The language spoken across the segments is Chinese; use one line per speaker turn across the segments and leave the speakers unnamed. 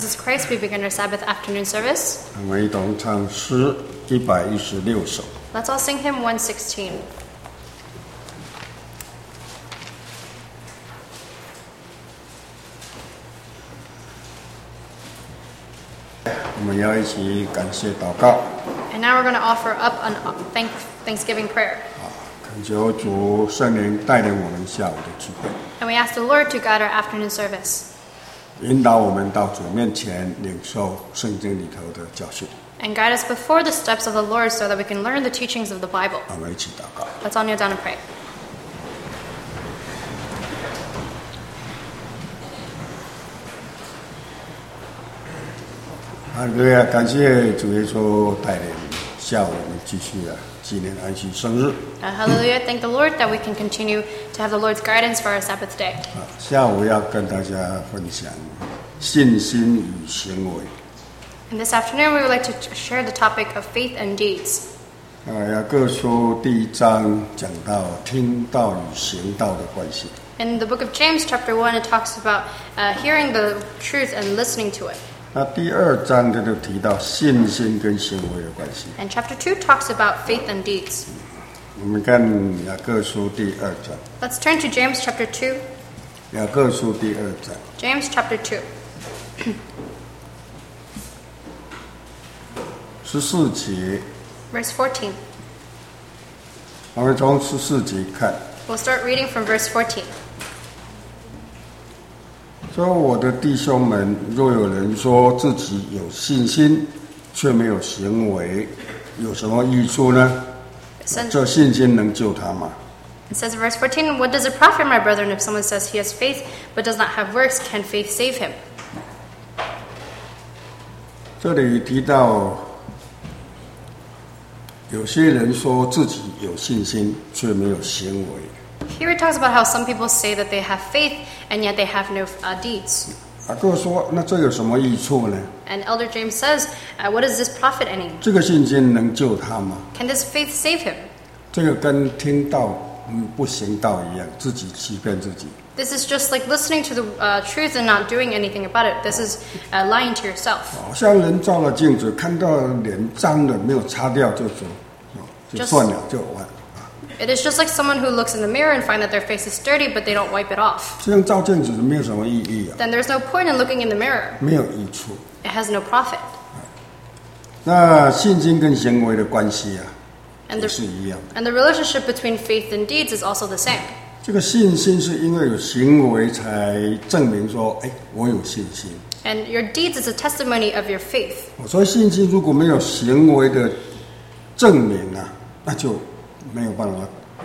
Jesus Christ, we begin our Sabbath afternoon service.
我们一同唱诗116首。
Let's all sing hymn 116.
我们要一起感谢祷告，
And now we're going to offer up a Thanksgiving prayer.
恳求主圣灵带领我们下午的聚会，
And we ask the Lord to guide our afternoon service
引导我们到主面前领受圣经里头的教训。
and guide us before the steps of the Lord so that we can learn the teachings of the Bible.
我们一起祷告。
Let's all kneel down and pray.
哈利路亚！感谢主耶稣带领下午我们继续纪念安息生日。
Hallelujah. Thank the Lord that we can continue to have the Lord's guidance for our Sabbath day.
下午要跟大家分享信心与行为。
And this afternoon, we would like to share the topic of faith and deeds.
雅各书第1章讲到听道与行道的关系。
In the book of James, chapter 1, it talks about hearing the truth and listening to it.
那第2章他就提到信心跟行为的关系。
And chapter 2 talks about faith and deeds.
我们看雅各书第2章。
Let's turn to James chapter 2.
雅各书第2章
James chapter 2,
14节，
verse 14.
我们从14节看，
We'll start reading from verse 14.
说我的弟兄们，若有人说自己有信心，却没有行为，有什么益处呢？ 这信心能救他吗？
It says in verse 14, What does it profit, my brethren, if someone says he has faith but does not have works? Can faith save him?
这里提到有些人说自己有信心，却没有行为。
Here it talks about how some people say that they have faith and yet they have no deeds.
雅各说，那这有什么益处呢？
And Elder James says, What does this profit any?
这个信心能救他吗？
Can this faith save him?
这个跟听道不行道一样，自己欺骗自己。
This is just like listening to the truth and not doing anything about it. This is lying to yourself.
好像人照了镜子，看到脸脏了没有擦掉就走，就算了，就完。
It is just like someone who looks in the mirror and find that their face is dirty, but they don't wipe it off.
这样照镜子没有什么意义啊，
Then there's no point in looking in the mirror.
没有益处。
It has no profit.
那信心跟行为的关系啊，
And
也是一样。
the relationship between faith and deeds is also the same.
这个信心是因为有行为才证明说，哎，我有信心。
And your deeds is a testimony of your faith.
所以信心如果没有行为的证明啊，那就没有办法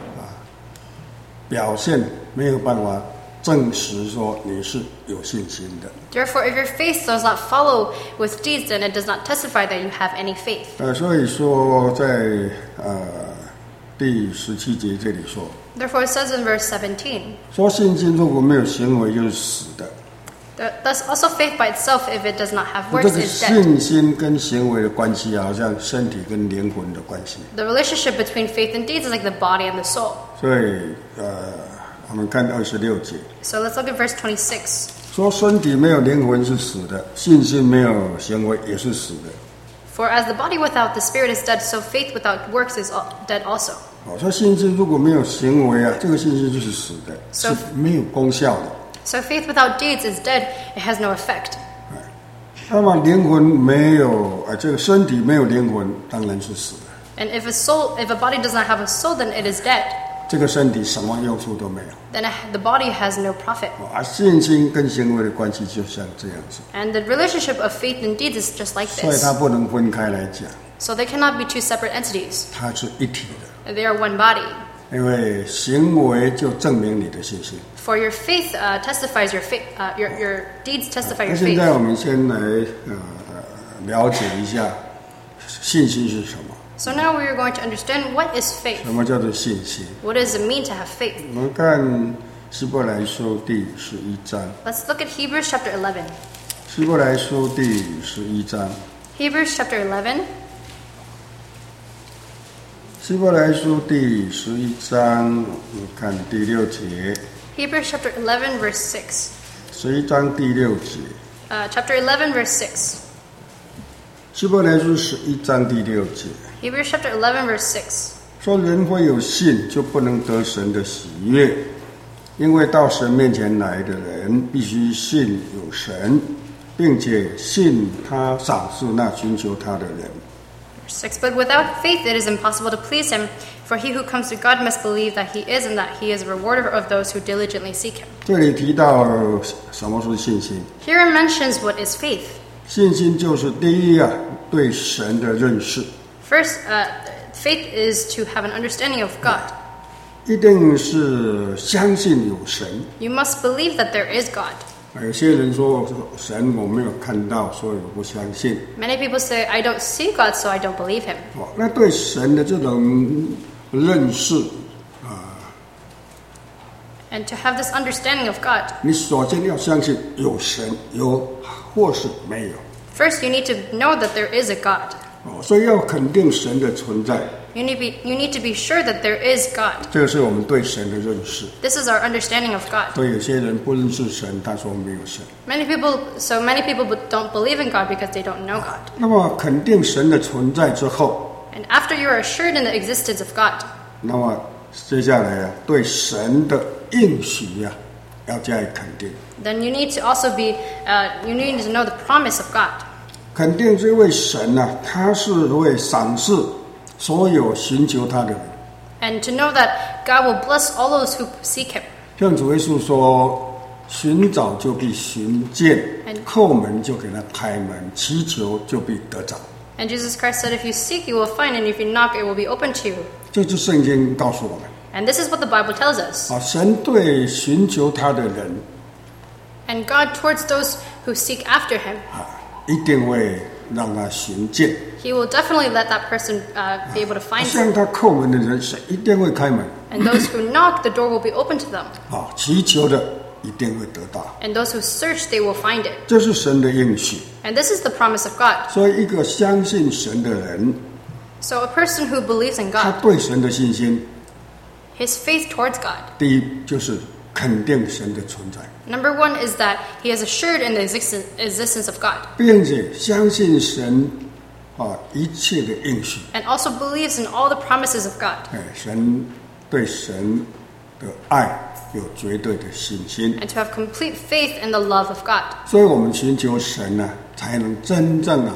表现，没有办法证实说你是有信心的。
Therefore, if your faith does not follow with deeds, then it does not testify that you have any faith.
所以说在第17节这里说，
Therefore, it says in verse 17,
说信心如果没有行为就是死的。
Thus also faith by itself, if it does not have
这
works,
个
is dead.
信心跟行为的关系好像身体跟灵魂的关系。
The relationship between faith and deeds is like the body and the soul.
所以我们看26节，
So let's look at verse 26.
说身体没有灵魂是死的，信心没有行为也是死的。
For as the body without the spirit is dead, so faith without works is dead also.
说信心如果没有行为啊，这个信心就是死的，
So-
是没有功效的。
So faith without deeds is dead, it has no effect.
那么灵魂没有这个身体没有灵魂，当然是死的。
And if a body does not have a soul, then it is dead.
这个身体什么用处都没有。
Then the body has no profit.
信心跟行为的关系就像这样子，
And the relationship of faith and deeds is just like
所以
this.
它不能分开来讲，
So they cannot be two separate entities.
它是一体的。
They are one body.
因为行为就证明你的信心。
For your faith testifies your faith. Your deeds testify
那
your
现在
faith.
我们先来了解一下信心是什么？
So now we are going to understand what is faith.
什么叫做信心？
What does it mean to have faith?
我们看希伯来书第11章。
Let's look at Hebrews chapter 11.
希伯来书第11章。
Hebrews chapter 11.
希伯来书第11章，我们看第6节。
Hebrews chapter 11, verse 6.
11章第6节。
chapter 11, verse 6.
希伯来书11章第6节
Hebrews chapter 11, verse 6.
说，人非有信就不能得神的喜悦，因为到神面前来的人必须信有神，并且信他赏赐那寻求他的人。
Verse 6. But without faith it is impossible to please him, for he who comes to God must believe that he is, and that he is a rewarder of those who diligently seek him.
这里提到什么是信心？
Here it mentions what is faith.
信心就是第一对神的认识。
First, faith is to have an understanding of God.
一定是相信有神。
You must believe that there is God.
有些人说神我没有看到，所以我不相信。
Many people say, I don't see God, so I don't believe him.
那对神的这种认识
And to have this understanding of God,
你首先要相信有神，有或是没有。
first you need to know that there is a God.
所以要肯定神的存在。
You need to be sure that there is God.
这个是我们对神的认识。
This is our understanding of God.
所以有些人不认识神，他说没有神。
Many people don't believe in God because they don't know God.
那么肯定神的存在之后，
And after you are assured in the existence of God,
那么接下来对神的应许要加以肯定。
then you need to also you need to know the promise of God.
肯定这位神他是会赏赐所有寻求他的人。
And to know that God will bless all those who seek him.
像主耶稣说，寻找就必寻见，叩门就给他开门，祈求就必得着。
And Jesus Christ said, if you seek, you will find, and if you knock, it will be open to you.
这是圣经告诉我们。
And this is what the Bible tells us.
神对寻求他的人
And God towards those who seek after him,
一定会让他寻见。
he will definitely let that person be able to find
向
him.
他叩门的人，神一定会开门。
And those who knock, the door will be open to them.
祈求的一定会得到。
And those who search, they will find it.
这是神的应许。
And this is the promise of God.
所以，一个相信神的人，
So a person who believes in
他
God,
对神的信心，
his faith towards God.
第一就是肯定神的存在，
Number one is that he is assured in the existence of God.
并且相信神一切的应许。
And also believes in all the promises of God.
神对神的爱有绝对的信心，
And to have complete faith in the love of God.
所以我们寻求神才能真正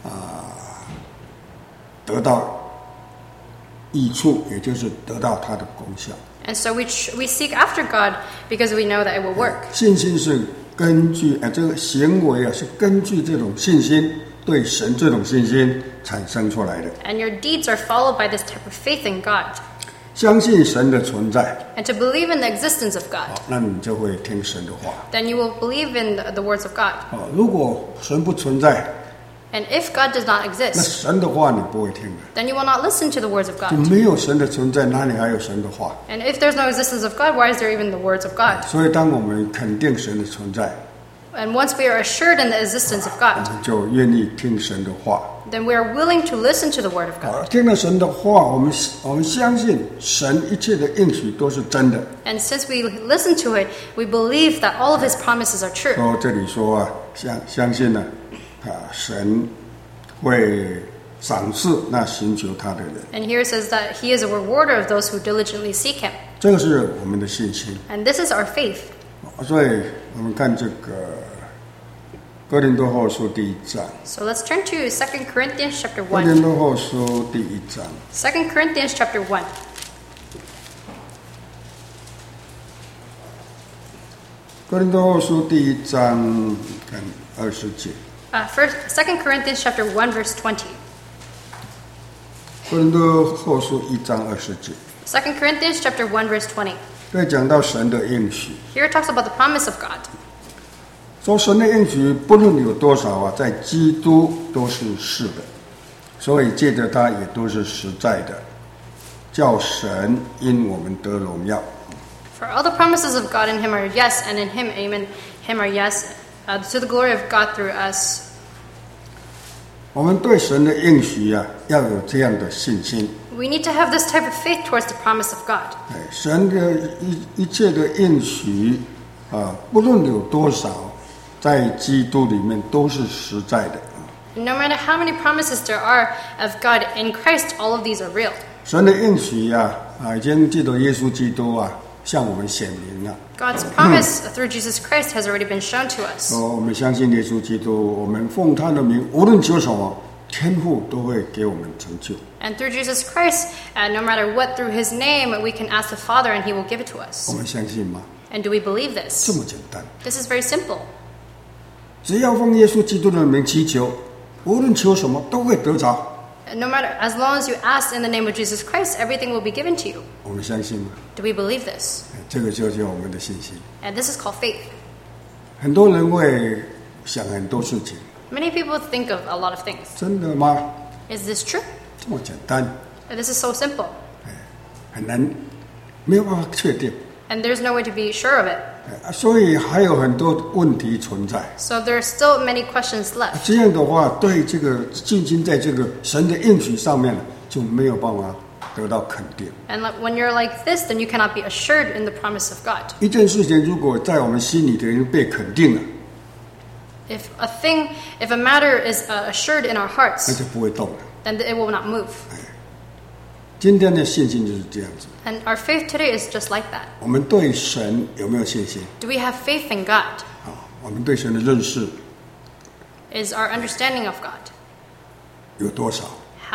得到益处，也就是得到他的功效。
And so we seek after God because we know that it will work.
信心是根据这个行为是根据这种信心，对神这种信心产生出来的。
And your deeds are followed by this type of faith in God.
相信神的存在，
And to believe in the existence of God.
那你就会听神的话。
Then you will believe in the words of God.
如果神不存在，
And if God does not
那
exist,
神的话你不会听的。
then you will not listen to the words of
就
God.
没有神的存在，哪里还有神的话？
And if there's no existence of God, why is there even the words of God?
所以，当我们肯定神的存在，
And once we are assured in the existence of
我
God,
们就愿意听神的话。
then we are willing to listen to the word of God.
听了神的话，我们相信神一切的应许都是真的。
And since we listen to it, we believe that all of his promises are true.
说这里说相信神会赏赐那寻求他的人，
And here it says that he is a rewarder of those who diligently seek him.
这个是我们的信心。
And this is our faith.
所以我们看这个哥林多后书第1章，
So let's turn to 2 Corinthians chapter
哥林
1.
多后书第1章，
2 Corinthians chapter 1.
哥林多后书第1章看20节，
2 Corinthians chapter 1 verse 20.
哥林多后书1章20节，
2 Corinthians chapter 1 verse 20.
对讲到神的应许，
Here it talks about the promise of God.
说神的应许不论有多少在基督都是是的，所以借着他也都是实在的，叫神因我们得荣耀。
For all the promises of God in him are yes, and in him, amen, him are yes, to the glory of God through us.
我们对神的应许要有这样的信心。
We need to have this type of faith towards the promise of God.
神的一切的应许不论有多少在基督里面都是实在的。
No matter how many promises there are of God in Christ, all of these are real.
神的应许已经借着耶稣基督向我们显明了。
God's promise through Jesus Christ has already been shown to us.
我们相信耶稣基督，我们奉他的名，无论求什么，天父都会给我们成就。
And through Jesus Christ, no matter what, through His name, we can ask the Father and He will give it to us.
我们相信吗？
And do we believe this?
这么简单，
This is very simple.
只要奉耶稣基督的名祈求，无论求什么都会得着。
No matter, as long as you ask in the name of Jesus Christ, everything will be given to you.
我们相信吗？
Do we believe this?
这个就是我们的信心。
And this is called faith.
很多人会想很多事情，
Many people think of a lot of things.
真的吗？
Is this true?
这么简单，
This is so simple.
很难，没有办法确定。
And there's no way to be sure of it.
所以还有很多问题存在。
So there are still many questions left.
这样的话，对这个信心在这个神的应许上面就没有办法得到肯定。
And when you're like this, then you cannot be assured in the promise of God.
一件事情如果在我们心里已经被肯定了，
If a matter is assured in our
那
hearts,
就不会动了。
then it will not move.
今天的信心就是这样子。
And our faith today is just like that.
我们对神有没有信心？
Do we have faith in God?
我们对神的认识
Is our understanding of God?
有多少？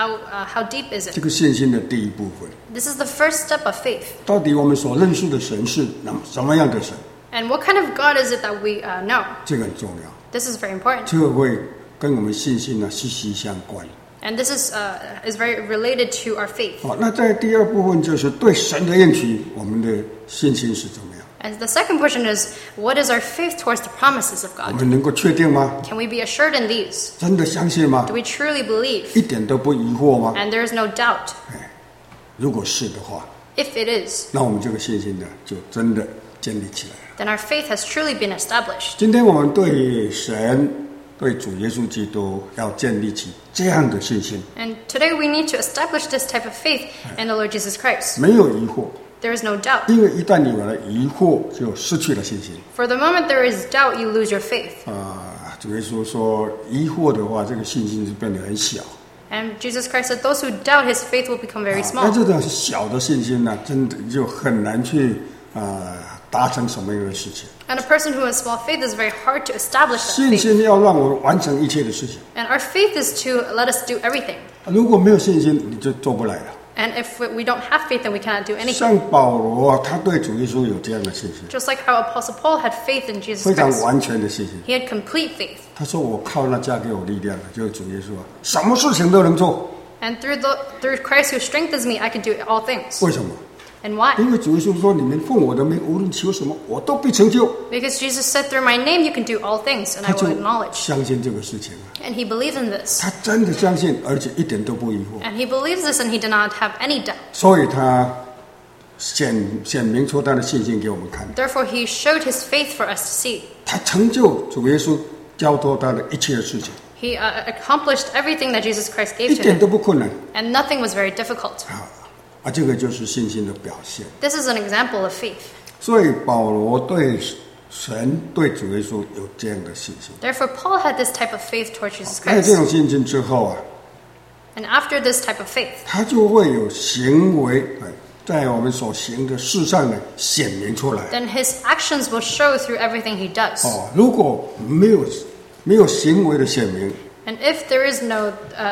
How deep is
这
it?
个信心的第一部分，
This is the first step of faith.
到底我们所认识的神是什么样的神？
And what kind of God is it that we know?
这个很重要，
This is very important.
这个会跟我们信心息息相关。
And this is very related to our faith.
那在第二部分就是对神的应许，我们的信心是怎么样？
And the second portion is, what is our faith towards the promises of
我
God?
们能够确定吗？
Can we be assured in these?
真的相信吗
Do？we truly believe?
一点都不疑惑吗？
And there is no doubt.
如果是的话，
If it is,
那我们这个信心就真的建立起来了。
then our faith has truly been established.
今天我们对神、对主耶稣基督要建立起这样的信心，
And today we need to establish this type of faith in the Lord Jesus Christ.
没有疑惑，
There is no doubt.
因为一旦你有了疑惑，就失去了信心。
For the moment there is doubt, you lose your faith.
主耶稣说，疑惑的话，这个信心就变得很小。
And Jesus Christ said, those who doubt, his faith will become very
那
small.
这种小的信心呢，真的就很难去达成什么样的事情。
And a person who has small faith is very hard to establish that
信
faith.
心要让我们完成一切的事情，
And our faith is to let us do everything.
如果没有信心，你就做不来了。
And if we don't have faith, then we cannot do anything.
像保罗他对主耶稣有这样的信心，
Just like how Apostle Paul had faith in Jesus
非常
Christ.
完全的信心。
He had complete faith.
他说：“我靠那加给我力量的，就是主耶稣啊，什么事情都能做。
And through Christ who strengthens me, I can do all things.
为什么？
And why?
因为主耶稣说：你们奉我的名，无论求什么，我都必成就。
Because Jesus said, through my name you can do all things, and
他
I
就
will acknowledge.
相信这个事情啊，
And he believes in this.
他真的相信，而且一点都不疑惑，
And he believes this, and he did not have any doubt.
所以他显明出他的信心给我们看。
Therefore, he showed his faith for us to see.
他成就主耶稣交托他的一切的事情，
He accomplished everything that Jesus Christ
一
gave to
点
him,
都不困难
and nothing was very difficult.
这个就是信心的表现。
This is an example of faith.
所以保罗对神、对主耶稣有这样的信心。
Therefore, Paul had this type of faith towards Jesus
在这
Christ.
种信心之后啊，
And after this type of faith,
他就会有行为，在我们所行的事上呢显明出来。
then his actions will show through everything he does.
如果没有行为的显明，
And if there is no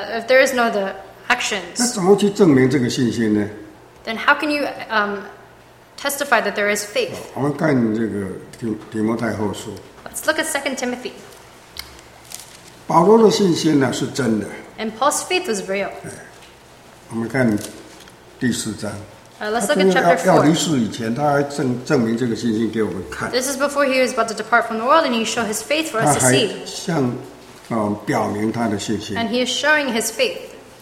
the
那
actions,
怎么去证明这个信心呢？
then how can you testify that there is faith?
我们看这个提摩太后书，
Let's look at 2 Timothy.
保罗的信心呢是真的。
And Paul's faith was real.
我们看第4章，
Let's
他
look at
真的
chapter
要离
4.
世以前，他还证明这个信心给我们看。
This is before he was about to depart from the world, and he showed his faith for
他
us to
还
see.
向表明他的信心。
And he is showing his faith.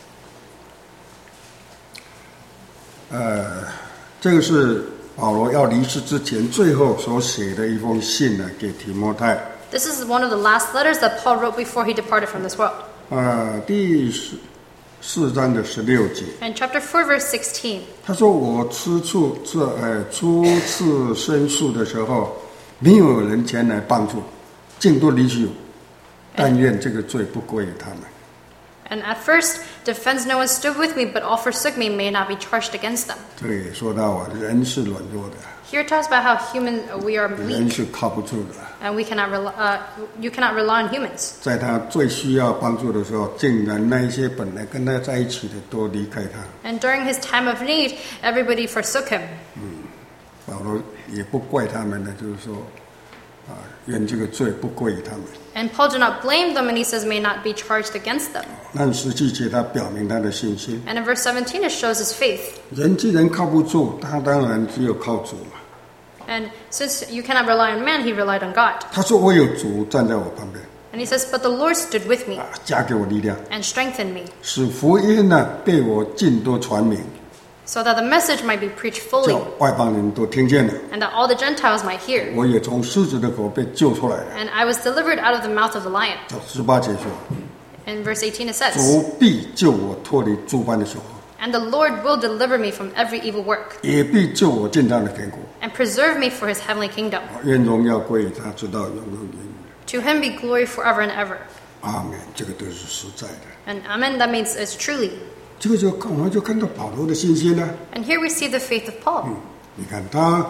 这个是保罗要离世之前最后所写的一封信呢，给提摩太。
This is one of the last letters that Paul wrote before he departed from this world.
第4章的16节，
And chapter 4, verse 16.
他说：“我初次申诉的时候，没有人前来帮助， 尽都离弃我，但愿这个罪不归于他们。
And at first, defense no one stood with me, but all forsook me may not be charged against them.
这里也说到啊，人是软弱的，
Here it talks about how human we are
人
weak,
是靠不住的。
and we cannot you cannot rely on humans.
在他最需要帮助的时候，竟然那一些本来跟他在一起的都离开他。
And during his time of need, everybody forsook him.
保罗也不怪他们呢，就是说，愿这个罪不归于他们。
And Paul did not blame them, and he says may not be charged against them.
那17节他表明他的信心。
And in verse 17, it shows his faith.
人既然靠不住，他当然只有靠主嘛。
And since you cannot rely on man, he relied on God.
他说：“我有主站在我旁边，
And he says, but the Lord stood with me
加给我力量，
and strengthened me,
使福音呢被我尽都传明，
so that the message might be preached
叫
fully,
外邦人都听见了。
and that all the Gentiles might hear.
我也从狮子的口被救出来了。”
And I was delivered out of the mouth of the lion.
到18节说：“
In verse 18 it says,
主必救我脱离诸般的手，
and the Lord will deliver me from every evil work,
也必救我进他的天国。
and preserve me for his heavenly kingdom.
愿荣耀归于他，直到永永远远。
To him be glory forever and ever. ”
阿门。这个都是实在的。
And amen, that means it's truly.
这个我们就看到保罗的信心呢。
And here we see the faith of Paul.
你看他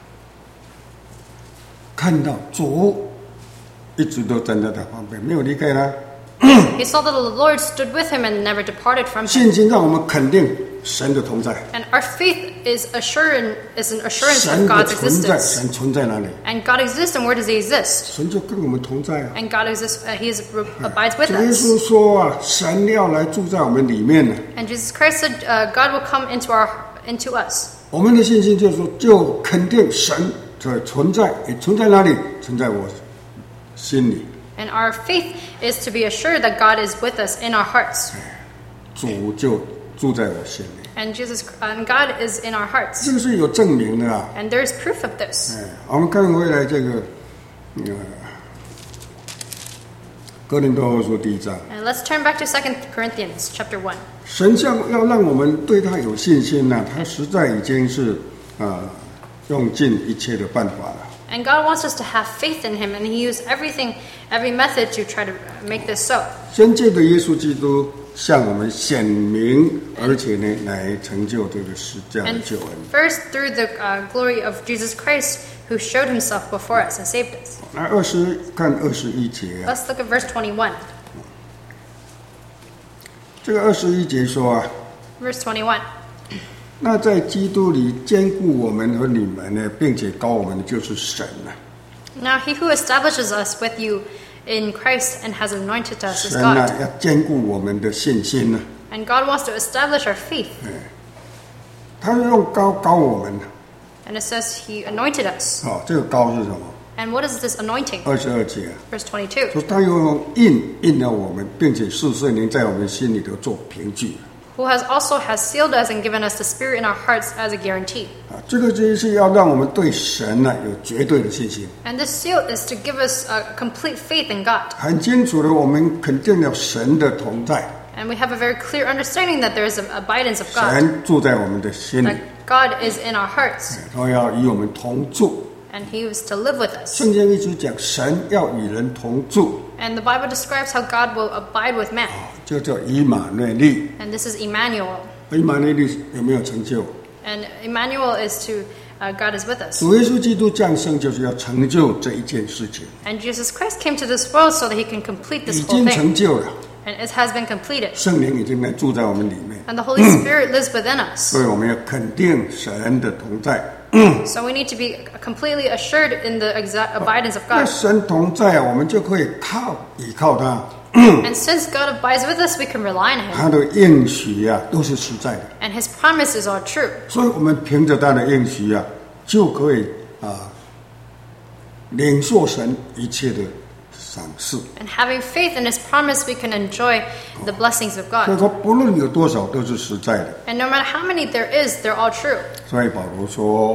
看到主一直都站在他旁边，没有离开他。
He saw that the Lord stood with him and never departed from him.
信心让我们肯定神的同在。
And our faith is an assurance
神
of
的
God's
存在，
existence.
神存在哪里？
And God exists, and where does he exist?
神就跟我们同在啊。
And God exists, abides with
主耶
us.
稣说啊，神要来住在我们里面呢。
And Jesus Christ said, God will come into us.
我们的信心就是说，就肯定神的存在，也存在哪里？存在我心里。
And our faith is to be assured that God is with us in our hearts.
主就住在我心里，
And God is in our hearts.
这个是有证明的啊。
And there is proof of this.
我们看回来这个，哥林多后书第1章，
And let's turn back to 2 Corinthians chapter 1.
神要让我们对他有信心呢，他实在已经是用尽一切的办法了。
And God wants us to have faith in him, and he used every method to try to make this so.
先借着耶稣基督向我们显明，而且呢，来成就这个十架的
And
救恩。
first, through the glory of Jesus Christ, who showed himself before us and saved us.
那看21节啊，
Let's look at verse 21.
这个21节说啊，
Verse 21.
那在基督里兼顾我们和你们呢，并且高我们的就是神啊。
Now he who establishes us with you in Christ and has anointed us is
神啊，
God.
要兼顾我们的信心呢。
And God wants to establish our faith.
他是用高我们的。
And it says he anointed us.
这个高是什么？
And what is this anointing?
22节啊，
Verse 22.
说他又用印了我们，并且是圣灵在我们心里头做凭据。
Who also has sealed us and given us the Spirit in our hearts as a guarantee.
这个就是要让我们对神呢有绝对的信心。
And this seal is to give us a complete faith in God.
很清楚的，我们肯定了神的同在，
And we have a very clear understanding that there is an abidance of God.
神住在我们的心里
That，God is in our hearts.
他要与我们同住。
And he is to live with us.
圣经一直讲神要与人同住，
And the Bible describes how God will abide with man.
就叫以马内利。
And this is Emmanuel.
以马内利有没有成就？
And Emmanuel is to God is with us.
主耶稣基督降生就是要成就这一件事情，
And Jesus Christ came to this world so that he can complete
已
this whole
经成
thing.
就了。
And it has been completed.
圣灵已经来住在我们里面，
And the Holy Spirit lives within us.
所以我们要肯定神的同在。
So we need to be completely assured in the exact abidance of
那
God.
神同在啊，我们就可以依靠他，
And since God abides with us, we can rely on him.
他的应许啊都是实在的，
And his promises are true.
所以我们凭着他的应许啊，就可以领受神一切的赏赐。
And having faith in his promise, we can enjoy the blessings of
所以
God.
说，不论有多少都是实在的。
And no matter how many there is, they're all true.
所以保罗说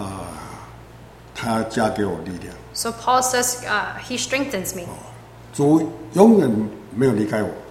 他加给我力量，
So Paul says, he strengthens me.
主永远没有离开我，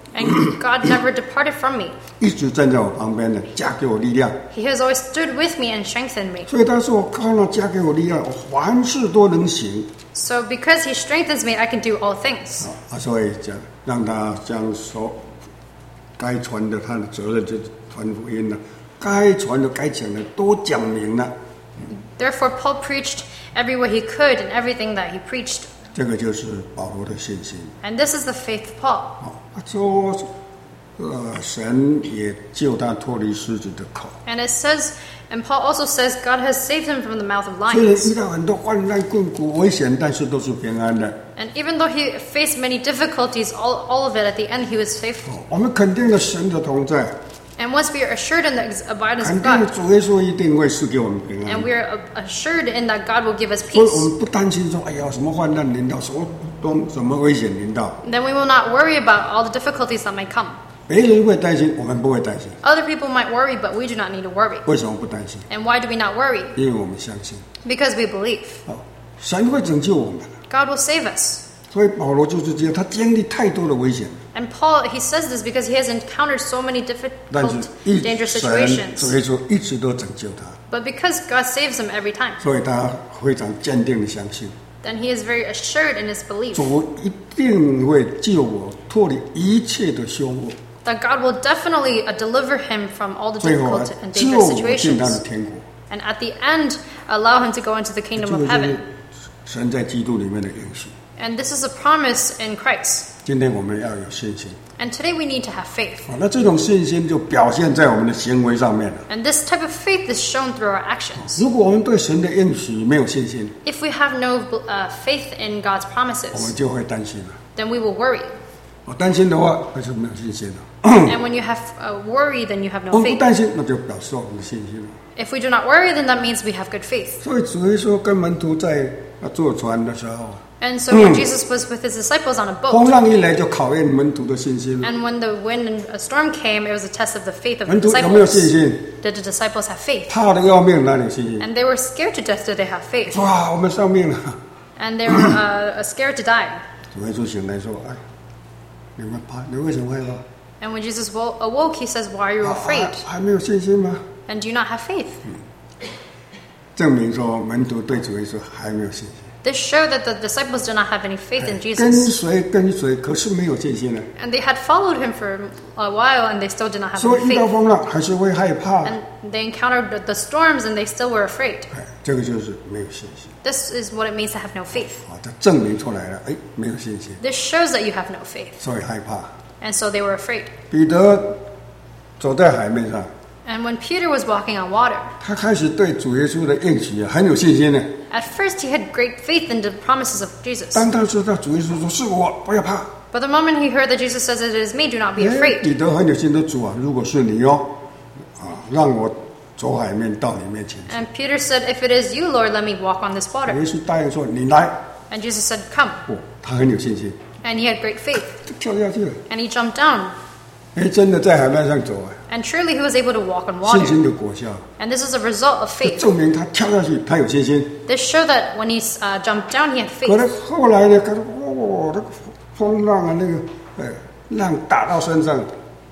And God never departed from me.
一直站在我旁边的，加给我力量。
He has always stood with me and strengthened me.
所以他说：“我靠那加给我力量，我凡事都能行。”
So because He strengthens me, I can do all things.
所以讲让他将该传的他的责任就是传福音了，该传的该讲的都讲明了。
Therefore, Paul preached everywhere he could and everything that he preached.
这个就是保罗的信心。
And this is the faith of Paul.
他说，神也救他脱离狮子的口。
And it says, and Paul also says, God has saved him from the mouth of
虽然
lions.
遇到很多患难困苦危险，但是都是平安的。
And even though he faced many difficulties, all of it, at the end, he was faithful.
我们肯定了神的同在，
And once we are assured in the abidance
肯
of
定了
God,
主耶稣一定会赐给我们平
and
安。
we are assured in that God will give us
所以我
peace,
们不担心说，哎呀，什么患难临到，什么危险临到，
then we will not worry about all the difficulties that might come.
别人会担心，我们不会担心。
Other people might worry, but we do not need to worry.
为什么不担心？
And why do we not worry?
因为我们相信，
Because we believe.
神会拯救我们。
God will save us.
所以保罗就是这样，他经历太多的危险，
And Paul, he says this because he has encountered so many
但是
difficult, dangerous
神
situations.
所以说一直都拯救他，
But because God saves him every time,
所以他非常坚定的相信，
then he is very assured in his belief
主一定会救我脱离一切的凶恶，
that God will definitely deliver him from all the
最后
difficult and
救
dangerous
我进他的
situations.
天国。
And at the end, allow him to go into the
这
kingdom
个
of
就
heaven.
是神在基督里面的应许。
And this is a promise in Christ.
今天我们要有信心，
And today we need to have faith.
那这种信心就表现在我们的行为上面了。
And this type of faith is shown through our actions.
如果我们对神的应许没有信心，
If we have no faith in God's
我们
promises,
就会担心了。
then we will worry.
我担心的话，那就没有信心了。
And when you have worry, then you have
我
no
们不
faith.
担心，那就表示我们的信心了。
If we do not worry, then that means we have good faith.
所以主耶稣跟门徒在坐船的时候，
And so when Jesus was with his disciples on a
风
boat,
浪一来就考验门徒的信心。
and when the wind and a storm came, it was a test of the faith of the
门徒有没有信
disciples.
心？
Did the disciples have faith?
怕的要命，哪里有信心？
And they were scared to death. Did they have faith?
哇，我们丧命了！
And they were scared to die.
主耶稣醒来说：“哎，你们怕？你为什么害怕？
And when Jesus awoke, he says, "Why are you afraid?
还没有信心吗？”
And do you not have faith?
证明说门徒对主耶稣还没有信心。
This showed that the disciples did not have any faith in
跟
Jesus.
随，可是没有信心了。
And they had followed him for a while, and they still did not have
所
any
以遇到
faith.
风浪还是会害怕。
And they encountered the storms, and they still were afraid.
哎，这个就是没有信心。
This is what it means to have no faith.
这证明出来了，哎，没有信心，
This shows that you have no faith.
所以害怕。
And so they were afraid.
彼得走在海面上，
And when Peter was walking on water,
他开始对主耶稣的应许很有信心呢。
at first he had great faith in the promises of Jesus.
当他知道主耶稣说是我，不要怕，
But the moment he heard that Jesus says it is me, do not be
哎，
afraid.
彼得很有信的主啊，如果是你哦，让我走海面到你面前去。
And Peter said, "If it is you, Lord, let me walk on this
主
water."
耶稣答应说你来，
And Jesus said, "Come."
他很有信心，
And he had great faith.
就跳下去了。
And he jumped down.
哎，真的在海面上走啊，
And truly he was able to walk on
信
water.
心的果效，
And this is a result of
就
faith.
证明他跳下去，他有信心。
This showed that when he jumped down, he had
可能
faith.
后来呢，看到那个风浪啊，那个浪打到身上，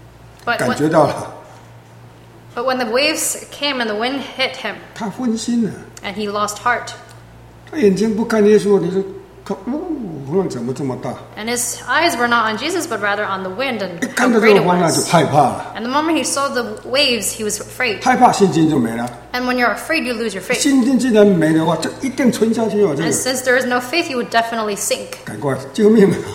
But
感
when,
觉到了，
but when the waves came and the wind hit him,
他分心了，
and he lost heart,
他眼睛不看耶稣，你说看，风浪怎么这么大？
and his eyes were not on Jesus, but rather on the wind and
一
how
看到这
great
个
it
风浪就
was.
害怕了，
And the moment he saw the waves, he was afraid.
害怕信心就没了。
And when you're afraid, you lose your faith.
信心既然没的话，就一定沉下去哦，这
And
个
since there is no faith, you would definitely sink.
赶快救命啊！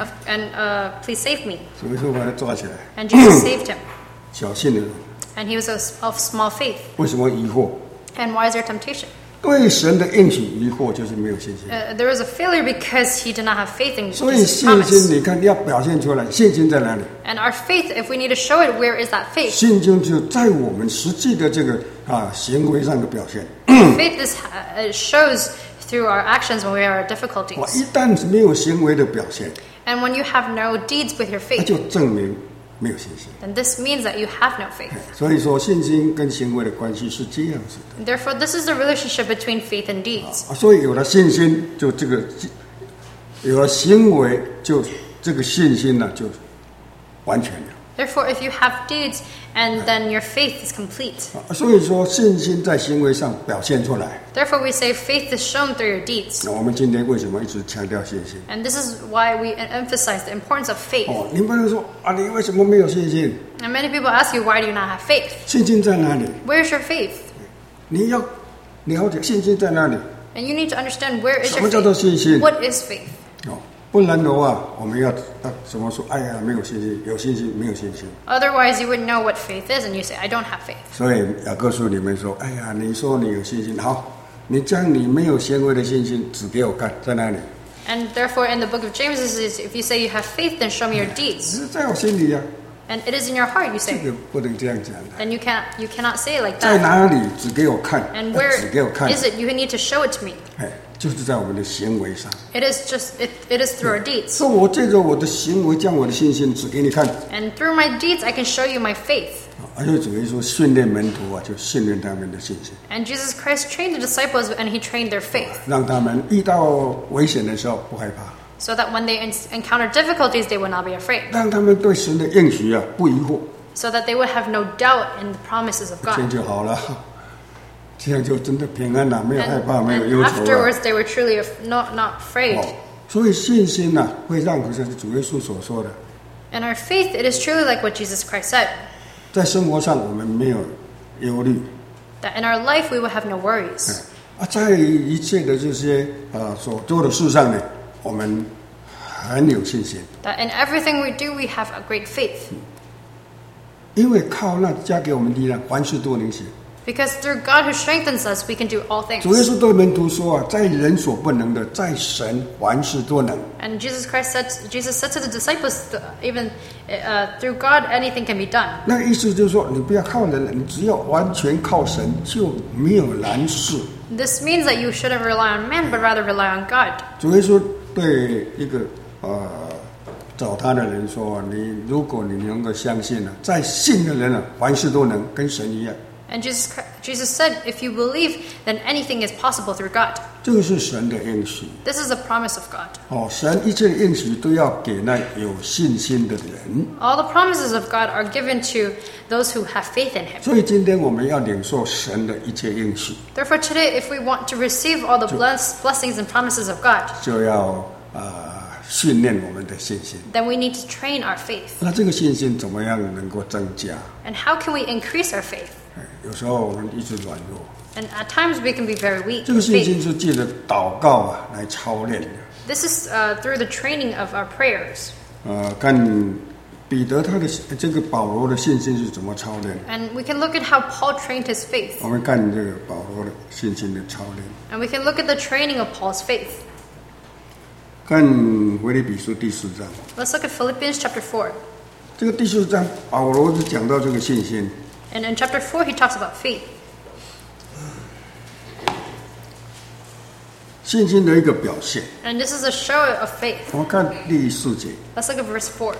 And please save me.
所以说把他抓起来，
And Jesus saved him.
小信的人
And he was of small faith.
为什么疑惑？
And why is there temptation?
对神的应许疑惑就是没有信心。
There was a failure because he did not have faith in
所以
Jesus'
信
promise.
心，你看你要表现出来，信心在哪里？
And our faith, if we need to show it, where is that faith?
信心就在我们实际的这个行为上的表现。
Faith shows through our actions when we are in
我
difficulties.
一旦没有行为的表现，
And when you have no deeds with your
那
faith,
就证明没有信心。
then this means that you have no faith.
所以说，信心跟行为的关系是这样子的。
Therefore, this is the relationship between faith and deeds.
所以有了信心，就这个有了行为，就这个信心呢，就完全了。
Therefore, if you have deeds, and then your faith is complete.
所以说，信心在行为上表现出来。
Therefore, we say faith is shown through your deeds.
我们今天为什么一直强调信心？
And this is why we emphasize the importance of faith.
你不能说啊，你为什么没有信心？
And many people ask you, why do you not have faith?
信心在哪里？
Where's your faith?
你要了解信心在哪里。
And you need to understand where is
什
your
么叫做信心？
faith? What is faith?
不然的话，我们要怎么说？哎呀，没有信心，有信心，没有信心。
Otherwise, you wouldn't know what faith is, and you say, I don't have faith.
所以雅各书里面说：“哎呀，你说你有信心，好，你将你没有行为的信心指给我看，在哪里？”
And therefore, in the book of James, it says, if you say you have faith, then show me your deeds.
在我心里呀。
And it is in your heart, you
这
say.
个不能这样讲的。
Then you cannot say it like
在
that.
哪里指给我看？
And where
指给我看。
is it? You need to show it to me.
就是在我们的行为上。
It is through our deeds.
说我借着我的行为将我的信心指给你看。
And through my deeds, I can show you my faith.
而且主耶稣训练门徒就训练他们的信心，
And Jesus Christ trained the disciples, and he trained their faith.
让他们遇到危险的时候不害怕，
So that when they encounter difficulties, they will not be afraid.
让他们对神的应许不疑惑，
So that they would have no doubt in the promises of
这样
God.
就好了，这样就真的平安了，没有害怕，没有
And
忧愁
afterwards, they were truly not afraid.
所以信心会让就是主耶稣所说的，
And our faith, it is truly like what Jesus Christ said,
在生活上我们没有忧虑，
that in our life we will have no worries.
在一切的这些所做的事上呢，我们很有信心，
That in everything we do, we have a great faith.
因为靠那加给我们力量，凡事都能行。
Because through God who strengthens us, we can do all things.
主耶稣对门徒说在人所不能的，在神凡事都能。
And Jesus said to the disciples, even through God, anything can be done.
那意思就是说，你不要靠人了，你只要完全靠神，就没有难事。
This means that you shouldn't rely on man, but rather rely on God.
主耶稣对一个找他的人说：“如果你能够相信在信的人凡事都能，跟神一样。”
And Jesus said, if you believe, then anything is possible through God.
这个是神的应许。
This is a promise of God.
神一切的应许都要给那有信心的人。
All the promises of God are given to those who have faith in Him.
所以今天我们要领受神的一切应许，
Therefore, today, if we want to receive all the blessings and promises of God,
就要训练我们的信心。
then we need to train our faith.
那这个信心怎么样能够增加？
And how can we increase our faith?
有时候我们一直软弱，
And at times we can be very weak
这
in
个信心
faith.
是借着祷告来操练的。
This is through the training of our prayers.
看彼得他的这个保罗的信心是怎么操练的？
And we can look at how Paul trained his faith.
我们看这个保罗的信心的操练。
And we can look at the training of Paul's faith.
看腓立比书第4章，
Let's look at Philippians chapter 4.
这个第4章保罗是讲到这个信心。
And in chapter 4, he talks about faith.
信心的一个表现。
And this is a show of faith.
我们看第4节，
Let's look at verse 4.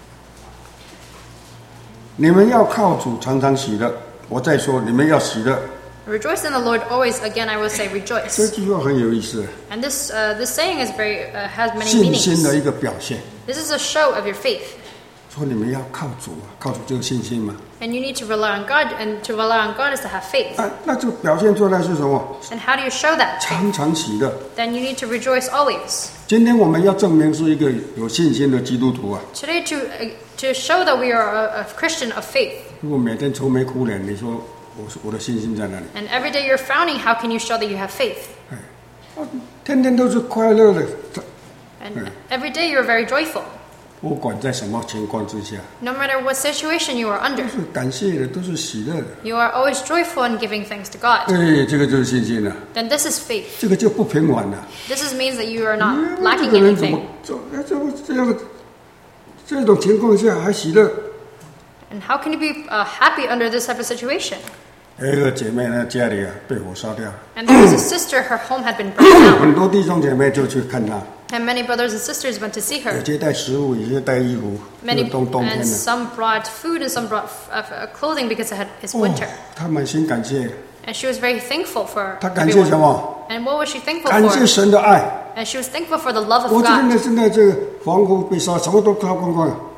你们要靠主常常喜乐。我再说，你们要喜乐。
Rejoice in the Lord always. Again, I will say
这
rejoice.
句话很有意思，
And this saying is has many
信心的
meanings.
一个表现。
This is a show of your faith.
说你们要靠主靠主这个信心嘛。
And you need to rely on God. And to rely on God is to have faith.
那这个表现出来是什么？
And how do you show that?
常常喜乐。
Then you need to rejoice always.
今天我们要证明是一个有信心的基督徒
Today, to show that we are a Christian of faith.
如果每天愁眉苦脸，你说我的信心在哪里？
And every day you're frowning, how can you show that you have faith?
天天都是快乐的，
And every day you're very joyful.
不管在什么情况之下，
No matter what situation you are
都
under,
是感谢的，都是喜乐的。
you are always joyful in giving thanks to God.
这个就是信心了，
Then this is faith.
这个就不平凡了。
This means that you are not
这
lacking
个人怎么
anything.
这种情况下还喜乐？
And how can you be happy under this type of situation?
有一个姐妹呢，家里被火烧掉，
And there was a sister, her home had been burned down.
很多弟兄姐妹就去看她，
And many brothers and sisters went to see
有
her.
些带食物，有些带衣服，
Many
冬天
and
了。
some brought food and some brought clothing because it's winter.
她满心感谢，
And she was very thankful for
她感谢什
everyone.
么？
And what was she thankful
感谢
for?
神的爱。
And she was thankful for the love
我
of
这边
God.
的现在这个房屋被烧，什么都烧光光了。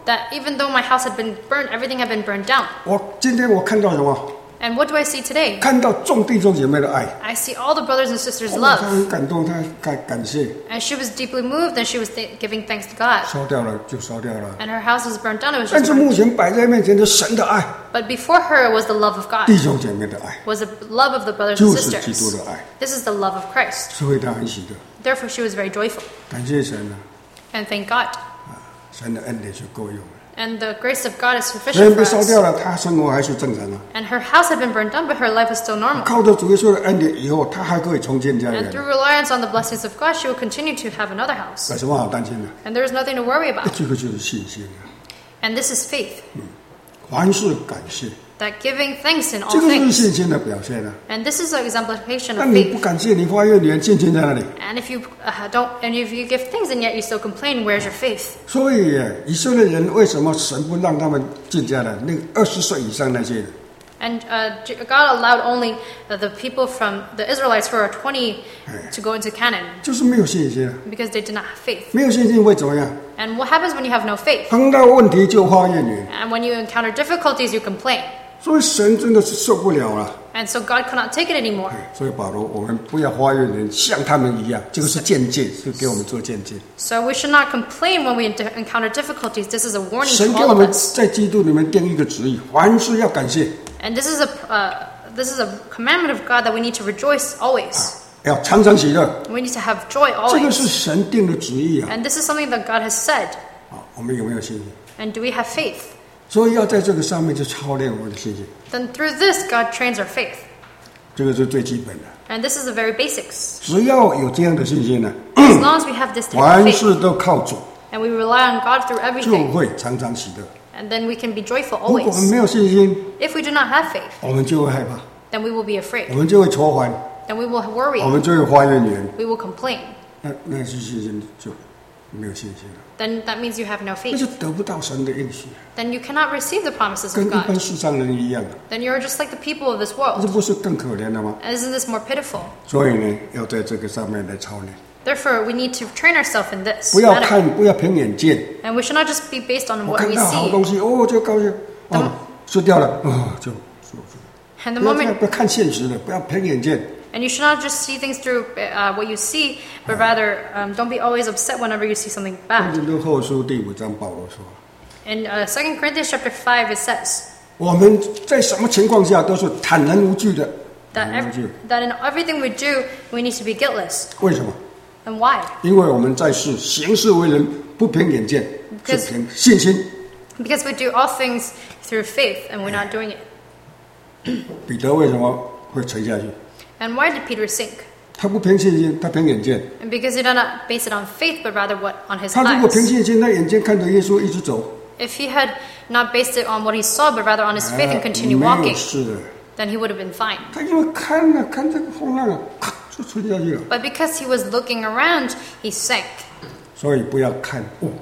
That even though my house had been burned, everything had been burned down.
今天我看到什么？
And what do I see today?
看到众弟兄姐妹的爱。
I see all the brothers and sisters'
她
love.
很感动，她感谢。
And she was deeply moved, and she was giving thanks to God.
烧掉了就烧掉了。
And her house was burned down. It was
但
just
是目
burned.
前摆在面前的神的爱，
But before her was the love of God.
弟兄姐妹的爱，
Was the love of the brothers
就
and
是基督
sisters.
的爱，
This is the love of Christ.
所以她很喜乐。
Therefore, she was very joyful.
感谢神啊，
And thank God.
神的恩典就够用了。
And the grace of God is
虽
sufficient
然
for
被烧
us.
掉了，她生活还是正常啊。
And her house had been burned down, but her life was still normal.
靠着主耶稣的恩典，以后她还可以重建家
And
园，
through reliance on the blessings of God, she will continue to have another house.
有什么好担心的？
And there is nothing to worry about.
这个就是信心啊！
And this is faith.
凡事感谢，
That giving thanks in
这
all
个是
things.
信心的表现啊！
And this is an exemplification
那
of
你不
faith.
感谢，你发愿，你的信心在哪里？
And if you if you give thanks and yet you still complain, where's your faith?
所以以色列人为什么神不让他们进家呢？那个20岁以上那些人，
And God allowed only the people from the Israelites who are 20 to go into Canaan
就是没有信心啊！
because they did not have faith.
没有信心会怎么样？
And what happens when you have no faith?
碰到问题就发怨言，
And when you encounter difficulties, you complain.
所以神真的是受不了了。
And so God could not take it anymore.
所以保罗，我们不要发怨言，像他们一样，这个是见解，是给我们做见解。
So we should not complain when we encounter difficulties. This is a warning
神
to
给
all
我
of
们
us.
在基督里面定一个旨意，凡事要感谢，
And this is a commandment of God that we need to rejoice always.
要常常喜乐，
We need to have joy
这个是
always.
神定的旨意啊！
And this is something that God has said.
我们有没有信心？
And do we have faith?
所以要在这个上面就操练我们的信心，
Then through this, God trains our faith.
这个是最基本的。
And this is the very basics.
只要有这样的信心呢，
As long as we have this type of
凡
faith
事都靠主，
and we rely on God through
就
everything,
会常常喜乐。
and then we can be joyful
如果我们
always.
没有信心，
If we do not have faith,
我们就会害怕，
then we will be
我
afraid.
们就会愁烦，
Then we will worry.
我们就会发怨言，
We will complain.
那是信心就没有信心了，
Then that means you have no
那就
faith.
得不到神的应许，
Then you cannot receive the promises
跟
of
一般
God.
世上人一样，
Then you're just like the people of this
这
world.
不是更可怜了吗？
And isn't this more pitiful?
所以呢，要在这个上面来操练，
Therefore, we need to train ourselves in this
不要
matter.
看，不要凭眼见。
And we should not just be based on
我
what
看
we
到好东
see.
西，就高兴，吃掉了，就
And the
不要
moment
不要看现实的，不要凭眼见。
And you should not just see things through what you see, but rather don't be always upset whenever you see something
哥
bad.
林多后书第5章保罗说，
In 2 Corinthians chapter 5, it says
我们在什么情况下都是坦然无惧的。
that,
坦然无惧，
that in everything we do, we need to be guiltless.
为什么？
And why?
因为我们在世行事为人，不凭眼见，是
Because-
凭信心。
Because we do all things through faith, and we're not doing it.
彼得为什么会沉下去？
And why did Peter sink?
他不凭信心，他凭眼见。
And because he did not base it on faith, but rather what on his
他如果凭
eyes.
信心，他眼睛看着耶稣一直走，
If he had not based it on what he saw, but rather on his faith and continue
没有
walking,
事的。
then he would have been fine.
他因为看这个风浪啊，咔就沉下去了。
But because he was looking around, he sank.
所以不要看，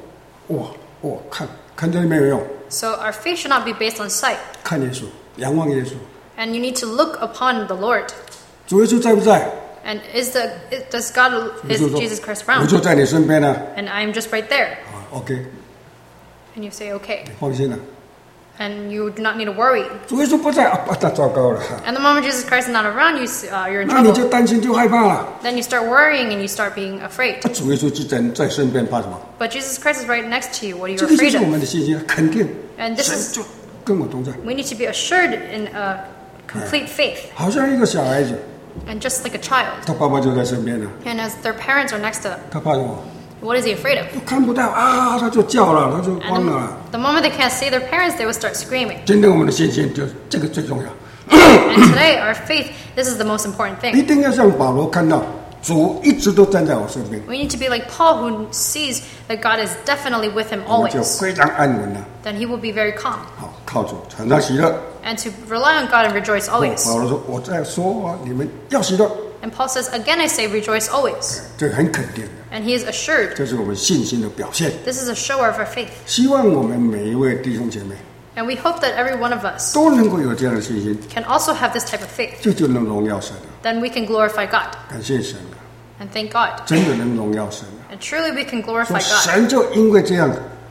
看这没有用，
So our faith should not be based on sight.
看耶稣，仰望耶稣。
And you need to look upon the Lord.
主耶稣在不在？
And does God,
你
is
就说
Jesus Christ
我
around?
就在你身边呢。
And I am just right there.
OK，
And you say, okay.
放心了。
And you do not need to worry.
主耶稣不在那糟糕了。
And the moment Jesus Christ is not around, you're in
那你
trouble.
就担心，就害怕了。
Then you start worrying and you start being afraid.
主耶稣就在身边，怕什么？
But Jesus Christ is right next to you. What are you
这个就
afraid
是我
of?
们的信心，肯定。
And this
神
is,
就跟我同在，
we need to be assured in complete faith.
好像一个小孩子，
And just like a child.
他爸爸就在身边了，
And as their parents are next to them,
他怕什么？
what is he afraid of?
都看不到啊，他就叫了，他就
And
慌了。
the moment they can't see their parents, they will start screaming.
今天我们的信心就这个最重要，
And today, our faith, this is the most important
一
thing.
定要像保罗看到主一直都站在我身边，
We need to be like Paul, who sees that God is definitely with him
我们就
always.
非常安稳了。
Then he will be very calm.
好，靠主常常喜乐。
And to rely on God and rejoice always.
保罗说：“我在说啊，你们要喜乐。
And Paul says, again I say, rejoice always. ”
这个很肯定的，
And he is assured.
这是我们信心的表现。
This is a show of our faith.
希望我们每一位弟兄姐妹
And we hope that every one of us
都能够有这样的信心，
can also have this type of faith.
这就能荣耀神了。
Then we can glorify God.
感谢神了，
And thank God.
真的能荣耀神了。
And truly we can
说
glorify God.
神就因为这样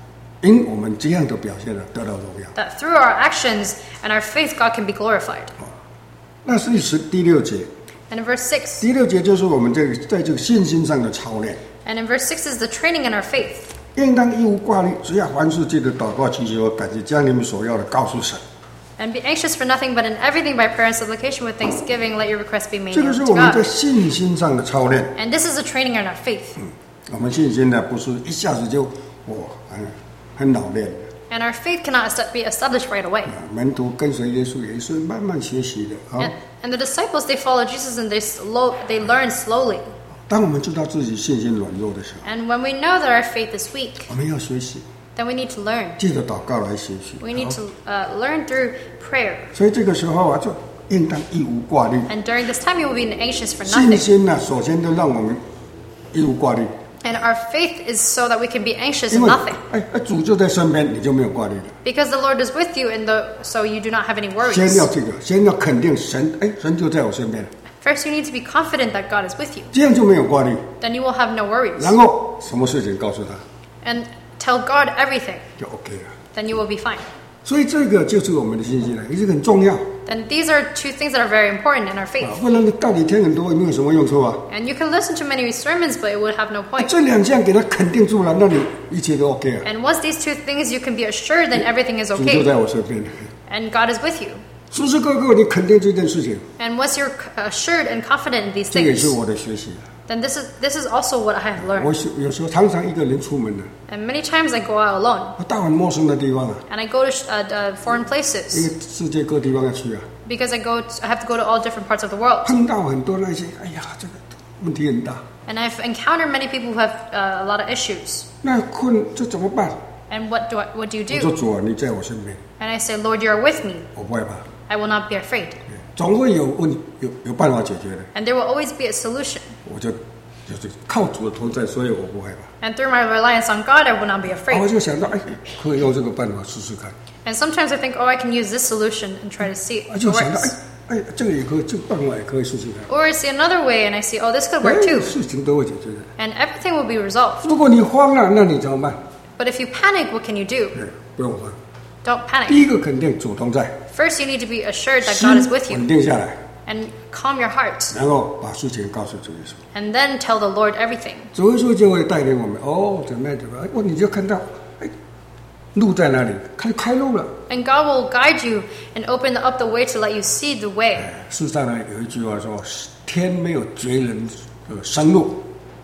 因我们这样的表现得到荣耀。
That through our actions and our faith, God can be glorified.
那是第6节，
And in verse 6,
第6节就是我们在这个信心上的操练。
and in verse 6 is the training in our faith.
应当一无挂虑，只要凡事记得祷告祈求和感谢，将你们所要的告诉神。
And be anxious for nothing, but in everything by prayer and supplication with thanksgiving, let your requests be made
这
known
个是
to
我们在
God.
信心上的操练。
And this is the training in our faith.
我们信心呢，不是一下子就很老练。
And our faith cannot be established right away.
门徒跟随耶稣也是慢慢学习的。
And the disciples, they follow Jesus and they learn slowly.
当我们知道自己信心软弱的时候，
And when we know that our faith is weak,
我们要学习，
then we need to learn.
借着祷告来学习。
We need to learn through prayer.
所以这个时候啊，就应当一无挂虑。
And during this time, you will be anxious for
信
nothing.
心呢，首先就让我们一无挂虑。
And our faith is so that we can be anxious
因
in
为
nothing.
主就在身边，你就没有挂虑了。
Because the Lord is with you, so you do not have any
先要
worries.
这个，先要肯定神，神就在我身边了，
First, you need to be confident that God is with you.
这样就没有挂虑。
Then you will have no worries.
然后什么事情告诉他，
And tell God everything.
就 OK 了。
Then you will be fine.
所以这个就是我们的信心了，也是很重要。
Then these are two things that are very important in our faith.
不然到底听很多也没有什么用处啊。
And you can listen to many sermons, but it would have no point.
这两项给他肯定住了，那你一切都 OK 啊。
And once these two things you can be assured, then everything is
主就在
okay.
我身边，
And God is with you.
时时刻刻你肯定这件事情，
And once you're assured and confident in these
这也是
things,
我的学习。
then this is also what I have
我
learned.
有时候常常一个人出门的，
And many times I go out alone.
我到很陌生的地方啊，
And I go to foreign
因
places.
为世界各地方要去啊，
Because I have to go to all different parts of the world.
碰到很多那些，哎呀，这个问题很大，
And I've encountered many people who have a lot of issues.
那困这怎么办？
And what do you
我说
do?
主啊，你在我身边，
And I say, Lord, you are with me.
我不害怕，
I will not be afraid.
总会有办法解决的。
And there will always be a solution.
我就是靠主的同在，所以我不害怕。
And through my reliance on God, I will not be
我
afraid.
就想到，哎，可以用这个办法试试看。
And sometimes I think, oh, I can use this solution and try to see
我
if
就
it
想到，
works.
这个也可以，这个办法也可以试试看。
Or I see another way and I see, oh, this could work too.
事情都会解决的。
And everything will be resolved.
如果你慌了，那你怎么办？
But if you panic, what can you do?
不用慌。
Don't
第
panic.
一个肯定主同在，
First, you need to be assured that God is with
稳
you
定下来，
and calm your heart.
然后把事情告诉主耶稣，
And then tell the Lord everything.
主耶稣就会带领我们。怎么样？你就看到，路在哪里？开路了。
And God will guide you and open up the way to let you see the way.
世上呢有一句话说：“天没有绝人生路。”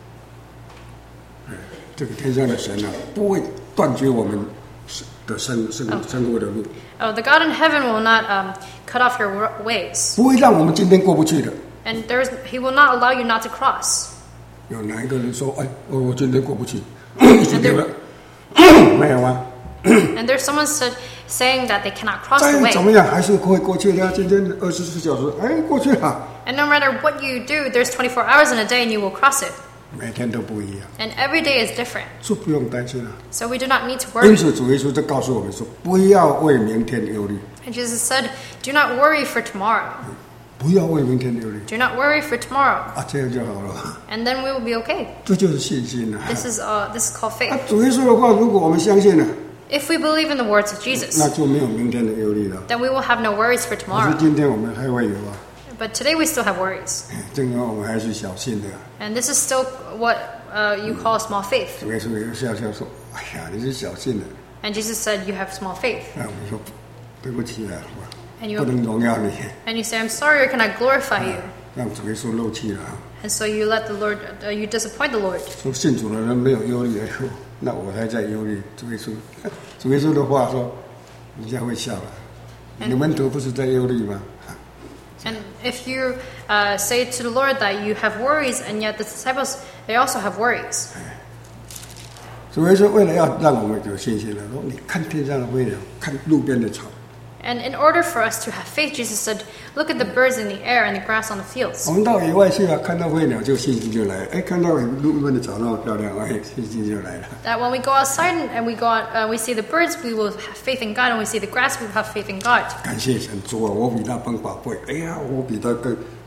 这个天上的神啊，不会断绝我们的生活的路，
Oh, the God in heaven will not cut off your ways.
不会让我们今天过不去的。
And He will not allow you not to cross.
有哪一个人说：“我今天过不去，已经丢了？”没有啊。
And there's someone saying that they cannot cross the
再怎么
way.
样还是会过去的啊。今天24小时，过去了。
And no matter what you do, there's 24 hours in a day and you will cross it.
每天都不一样，
And every day is different.
就不用担心了。
So we do not need to
因
worry.
此，主耶稣就告诉我们说：“不要为明天忧虑，
And Jesus said, do not worry for tomorrow.
不要为明天忧虑。
Do not worry for tomorrow.
这样就好了。
And then we will be okay.
这就是信心了。
This is called faith.
主耶稣的话，如果我们相信了，
If we believe in the words of Jesus,
那就没有明天的忧虑了。
then we will have no worries for
可是
tomorrow.
今天我们还会有啊，
But today we still have worries.
这个我们还是小信的。
And this is still what you call small faith.
主耶稣也笑笑说：“哎呀，你是小信的。
And Jesus said, you have small faith. ”
那我们说：“对不起啊，
And you
不能荣耀你。
And you say, I'm sorry, I cannot glorify you. ”
让主耶稣漏气了啊。
And so you let the Lord, you disappoint the Lord.
说信主的人没有忧虑，那我还在忧虑。主耶稣的话说，人家会笑了。你们都不是在忧虑吗？
And if you say to the Lord that you have worries, and yet the disciples, they also have worries.
主耶稣为了要让我们有信心了，说你看天上的飞鸟，看路边的草。
And in order for us to have faith, Jesus said, look at the birds in the air and the grass on the fields.
我们到野外去啊，看到飞鸟就信心就来了。看到路边的草那么漂亮，信心就来了。
That when we go outside and we go out, we see the birds, we will have faith in God. And we see the grass, we will have faith in God.
感谢神，主啊，我比他更宝贵。我比他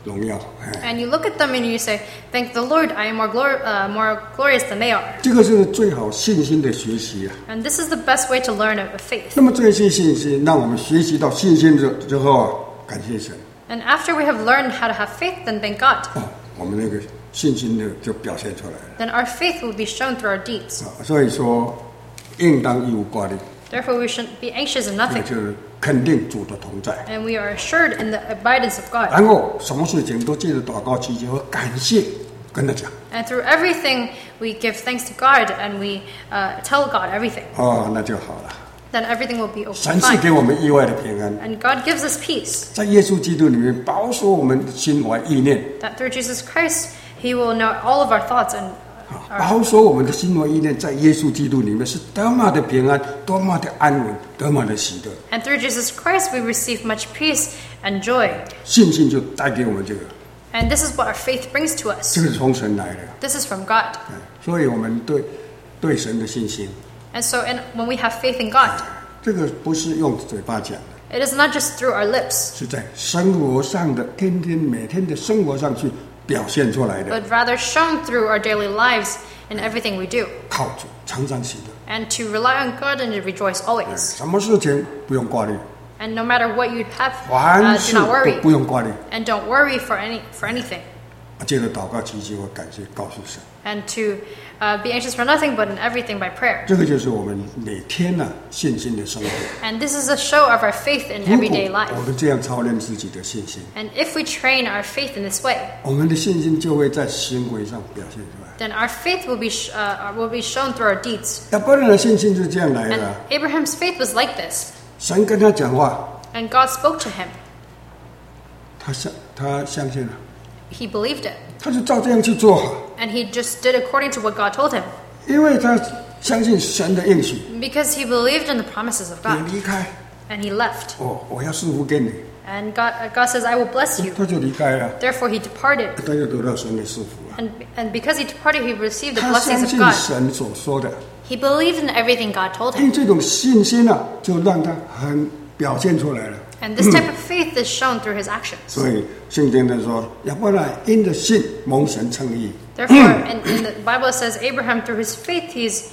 荣耀。
And you look at them and you say, "Thank the Lord, I am more glorious than they are."
这个是最好信心的学习啊。
And this is the best way to learn of faith.
那么这些信心，让我们学习到信心之后啊，感谢神。
And after we have learned how to have faith, then thank God.
我们那个信心的就表现出来了。
Then our faith will be shown through our deeds.
所以说，应当一无挂虑。
Therefore, we shouldn't be anxious in
这
nothing.
就是肯定主的同在。
And we are assured in the abidance of God.
然后什么事情都借着祷告祈求和感谢跟他讲。
And through everything, we give thanks to God and we tell God everything.
那就好了。
Then everything will be
神赐给我
fine.
们意外的平安，
And God gives us peace.
在耶稣基督里面保守我们的心怀意念，
That through Jesus Christ, He will know all of our thoughts and
保守我们的心怀意念，在耶稣基督里面是多么的平安，多么的安稳，多么的喜乐。
And through Jesus Christ, we receive much peace and joy.
信心就带给我们这个，
And this is what our faith brings to us.
这个是从神来的。
This is from God.
所以我们对神的信心，
And so when we have faith in God,
这个不是用嘴巴讲的，
it is not just through our lips,
是在生活上的每天的生活上去表现出来的。
but rather shown through our daily lives in everything we do.
靠主常常喜乐，
And to rely on God and to rejoice always.
什么事情不用挂虑，
And no matter what you have,
凡
do
事
not
都
worry.
不用挂虑。
And don't worry for anything.
借着祷告祈求和感谢告诉神，
And to be anxious for nothing, but in everything by prayer.
这个就是我们每天信心的生活。
And this is a show of our faith in
如
everyday
果
life.
我们这样操练自己的信心，
And if we train our faith in this way,
我们的信心就会在行为上表现出来。
then our faith will be shown through our deeds.
亚伯兰的信心是这样来
And
的，
Abraham's faith was like this.
神跟他讲话，
And God spoke to him.
他相信了，
He believed it.
他就照这样去做，
And he just did according to what God told him.
因为他相信神的应许。
Because he believed in the promises of God.
你离开，
And he left.
我要赐福给你，
And God says, I will bless you.
他就离开了，
Therefore he departed.
他就得到神的赐福了。
And because he departed, he received the
他
blessings
相
of
信
God.
神所说的，
He believed in everything God told
因为
him.
这种信心就让他很表现出来了。
And this type of faith is shown through his actions.
所以圣经的说，亚伯兰因着信蒙神称义。
Therefore, in the Bible it says Abraham, through his faith, he's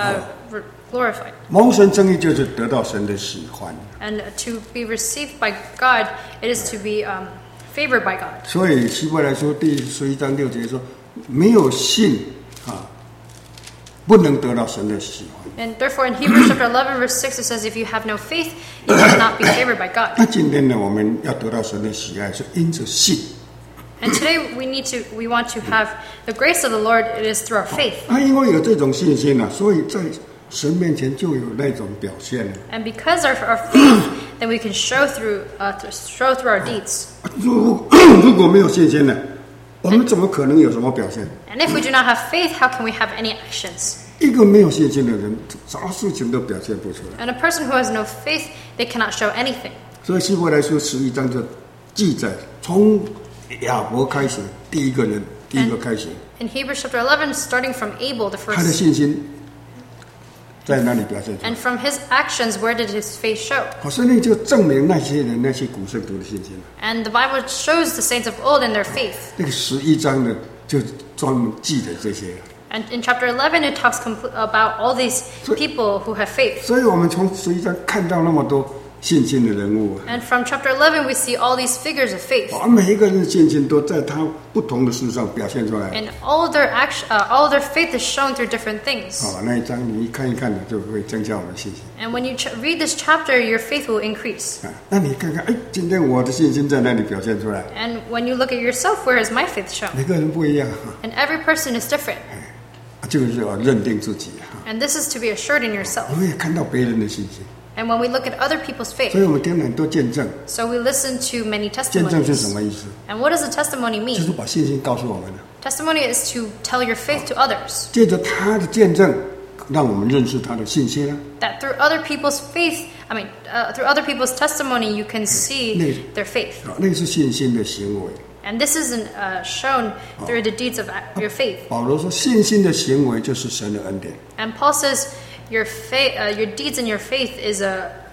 glorified.
蒙神称义就是得到神的喜欢。
And to be received by God, it is to be favored by God.
所以希伯来书第11章6节说，没有信不能得到神的喜欢。
And therefore, in Hebrews chapter 11, verse 6, it says, if you have no faith, you cannot be favored by
那
God.
今天呢，我们要得到神的喜爱，是因着信。
And today, we want to have the grace of the Lord. It is through our faith.
因为有这种信心所以在神面前就有那种表现了。
And because of our faith, then we can show through our deeds.
如果没有信心呢，我们怎么可能有什么表现？
And if we do not have faith, how can we have any actions?
一个没有信心的人，啥事情都表现不出来。
And a person who has no faith, they cannot show anything.
所以希伯来书11章就记载，从亚伯开始，第一个开始，
In Hebrews chapter 11, starting from Abel, the
他的
first,
信心在哪里表现出来？
and from his actions, where did his faith show?
圣经就证明那些人那些古圣徒的信心。
And the Bible shows the saints of old in their faith.
那个11章呢，就专门记的这些。
And in chapter 11, it talks about all these people who have faith.
所以我们从11章看到那么多信心的人物
And from chapter 11, we see all these figures of faith.
每一个人的信心都在他不同的事上表现出来。
And all of their faith is shown through different things.
那一章你一看一看的，就会增加我们信心。
And when you read this chapter, your faith will increase.
那你看看，今天我的信心在哪里表现出来？
And when you look at yourself, where is my faith shown?
每个人不一样
And every person is different.
这个是要认定自己
And this is to be assured in yourself.
我们也看到别人的信心，
And when we look at other people's
所以
faith,
我们听了很多见证。
so we listen to many
见证是什
testimonies.
么意思？
And what does a testimony
就是
mean?
把信心告诉我们了。
Testimony is to tell your faith to others.
借着他的见证，让我们认识他的信心啊。
That through other people's faith, through other people's testimony, you can see their faith.
那是信心的行为。
And this isn't shown through the deeds of your faith.
保罗说，信心的行为就是神的恩典。
And Paul says your deeds and your faith is a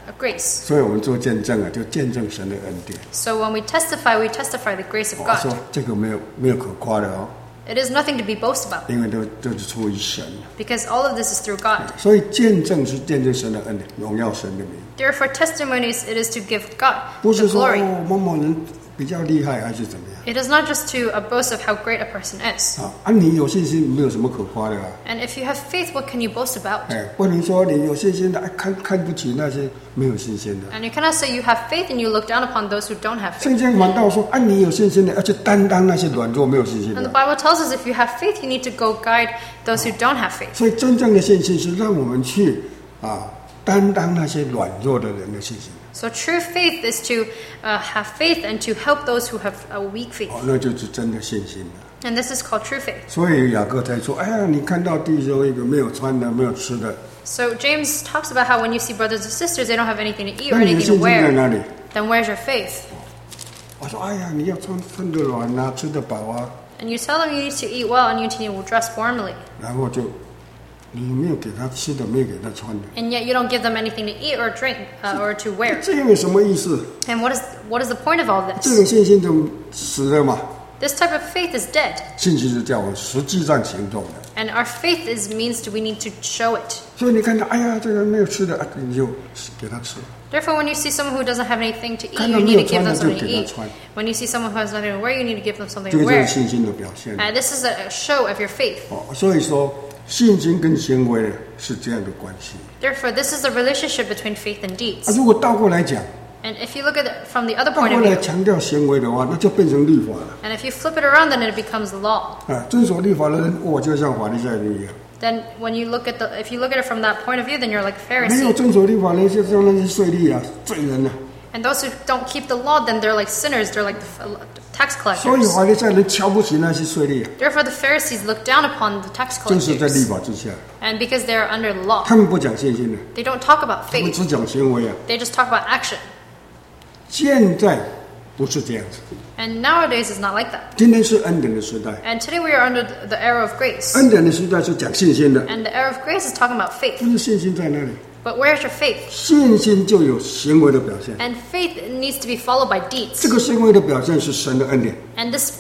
of grace.
所以我们做见证啊，就见证神的恩典。
So when we testify the grace of
我说
God.
这个没有可夸的哦，
It is nothing to be boasted about
因为都是出于神。
because all of this is through God.
所以见证是见证神的恩典，荣耀神的名，
Therefore, testimonies, it is to give God
不
the
是说
glory.
某某人比较厉害还是怎么样
It is not just to boast of how great a person is.
啊？你有信心没有什么可夸的啊？
And if you have faith, what can you boast about?
不能说你有信心的，看不起那些没有信心的。
And you cannot say you have faith and you look down upon those who don't have faith.
圣经反倒说，你有信心的要去担当那些软弱没有信心
And the
的。
Bible tells us if you have faith, you need to go guide those who don't have faith.
所以真正的信心是让我们去担当那些软弱的人的信心。
So true faith is to have faith and to help those who have a weak faith.
那就是真的信心了。
And this is called true faith.
所以雅各才说：“你看到弟兄一个没有穿的、没有吃的，
So James talks about how when you see brothers and sisters, they don't have anything to eat
那
or
你的
anything
信
to
心在
wear,
哪里？”
then where's your faith?
我说：“你要穿得软啊，吃得饱啊。”
And you tell them you need to eat well and you need to dress warmly.
然后就你没有给他吃的，没有给他穿的，
And yet you don't give them anything to eat or drink or to wear.
这样有什么意思？
And what is the point of all
这
this?
种信心就死了嘛。
This type of faith is dead.
信心是叫我们实际上行动的。
And our faith means we need to show it.
所以你看到，这个人没有吃的，你就给他吃。
Therefore, when you see someone who doesn't have anything to eat,
看到
you
没
need
有
to give
穿
them
的就
something to
给他
eat.
穿，
When you see someone who has nothing to wear, you need to give them something
这
to
个就是
wear.
信心的表现。
This is a show of your faith.
所以说信心跟行为是这样的关系。
Therefore, this is the relationship between faith and deeds.
如果倒过来讲，
And if you look at it from the other
倒
point
过
of
来
view,
强调行为的话，那就变成律法了。
and if you flip it around, then it becomes law.
遵守律法的人，就像法利赛人一样。
Then when you look at if you look at it from that point of view, then you're like a
没有
Pharisee.
遵守律法的人，就像那些税吏啊、罪人啊。
And those who don't keep the law, then they're like sinners. They're like the tax
所以
collectors.
法利赛人瞧不起那些税吏啊，
Therefore, the Pharisees look down upon the tax
就是在律
collectors.
法之下，
And because they are under the law,
他们不讲信心的，
they don't talk about
他们
faith.
只讲行为啊。
They just talk about action.
现在不是这样子，
And nowadays, it's not like that.
今天是恩典的时代，
And today, we are under the era of grace.
恩典的时代是讲信心的，
And the era of grace is talking about faith.
但是信心在哪里？
But where's your faith?
信心就有行为的表现，
And faith needs to be followed by
这
deeds.
个行为的表现是神的恩典，
And this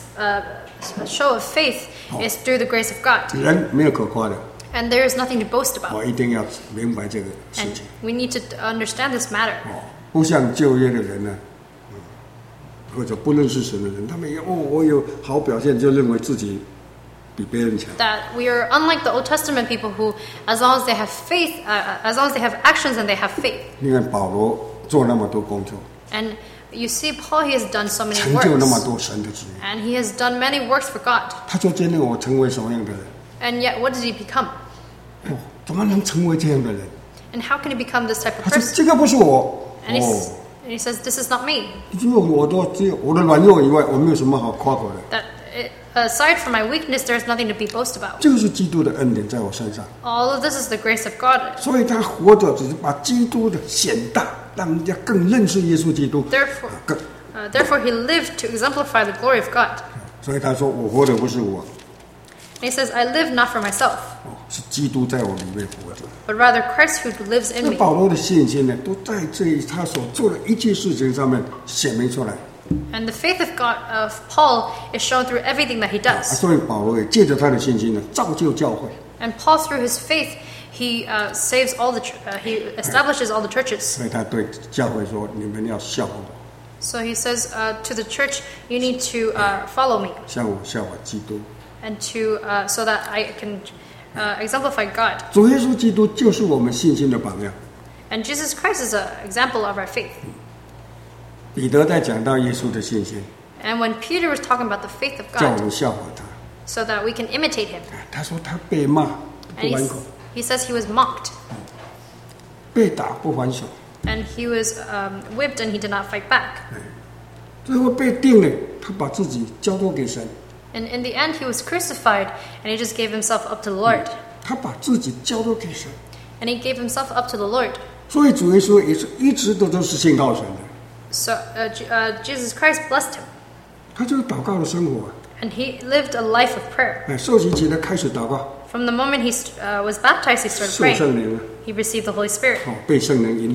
show of faith is through the grace of God.
人没有可夸的，
And there is nothing to boast about.
我一定要明白这个事
And
情。
we need to understand this matter.
不像旧约的人呢，或者不认识神的人，他们我有好表现，就认为自己比别人强。
That we are unlike the Old Testament people who, as long as they have faith, as long as they have actions and they have faith.
你看保罗做那么多工作，
And you see, Paul, he has done so many
成就那么
works.
多神的旨意，
And he has done many works for God.
他就坚定我成为什么样的人。
And yet, what did he become?
怎么能成为这样的人？
And how can he become this type
他
of
说
person?
这个不是我。
And he says, this is not me.
只有我的软弱以外，我没有什么好夸口的。
That aside from my weakness, there's nothing to be boast about.
这个是基督的恩典在我身上，
All of this is the grace of God.
所以他活着只是把基督的显大，让人家更认识耶稣基督。
Therefore, he lived to exemplify the glory of God.
所以他说：“我活的不是我，
And he says, I live not for myself,
是基督在我里面活着。”
but rather Christ who lives in
那
me.
保罗的信心呢，都在他所做的一切事情上面显明出来。
And the faith of God, of Paul, is shown through everything that he does.
所以保罗也借着他的信心呢，造就教会。
And Paul, through his faith, he saves all he establishes all the churches.
所以他对教会说：“你们要效法我，
So he says to the church, you need to follow me,
像我效法基督。”
and to so that I can exemplify God.
主耶稣基督就是我们信心的榜样。
And Jesus Christ is an example of our faith.
彼得在讲到耶稣的信心，
And when Peter was talking about the faith of
叫我
God,
们效法他。
so that we can imitate him.
他说他被骂不
And
还口，
he says he was mocked,
被打不还手，
and he was whipped, and he did not fight back.
最后被定了，他把自己交托给神，
And in the end, he was crucified, and he just gave himself up to the Lord.
他把自己交托给神。
And he gave himself up to the Lord.
所以主耶稣也是一直都是信靠神的，
So Jesus Christ blessed him,
他就是祷告的生活。
and he lived a life of prayer.
受洗起来开始祷告，
From the moment he was baptized, he started
受
praying.
圣灵了，
He received the Holy Spirit,
被圣灵引导，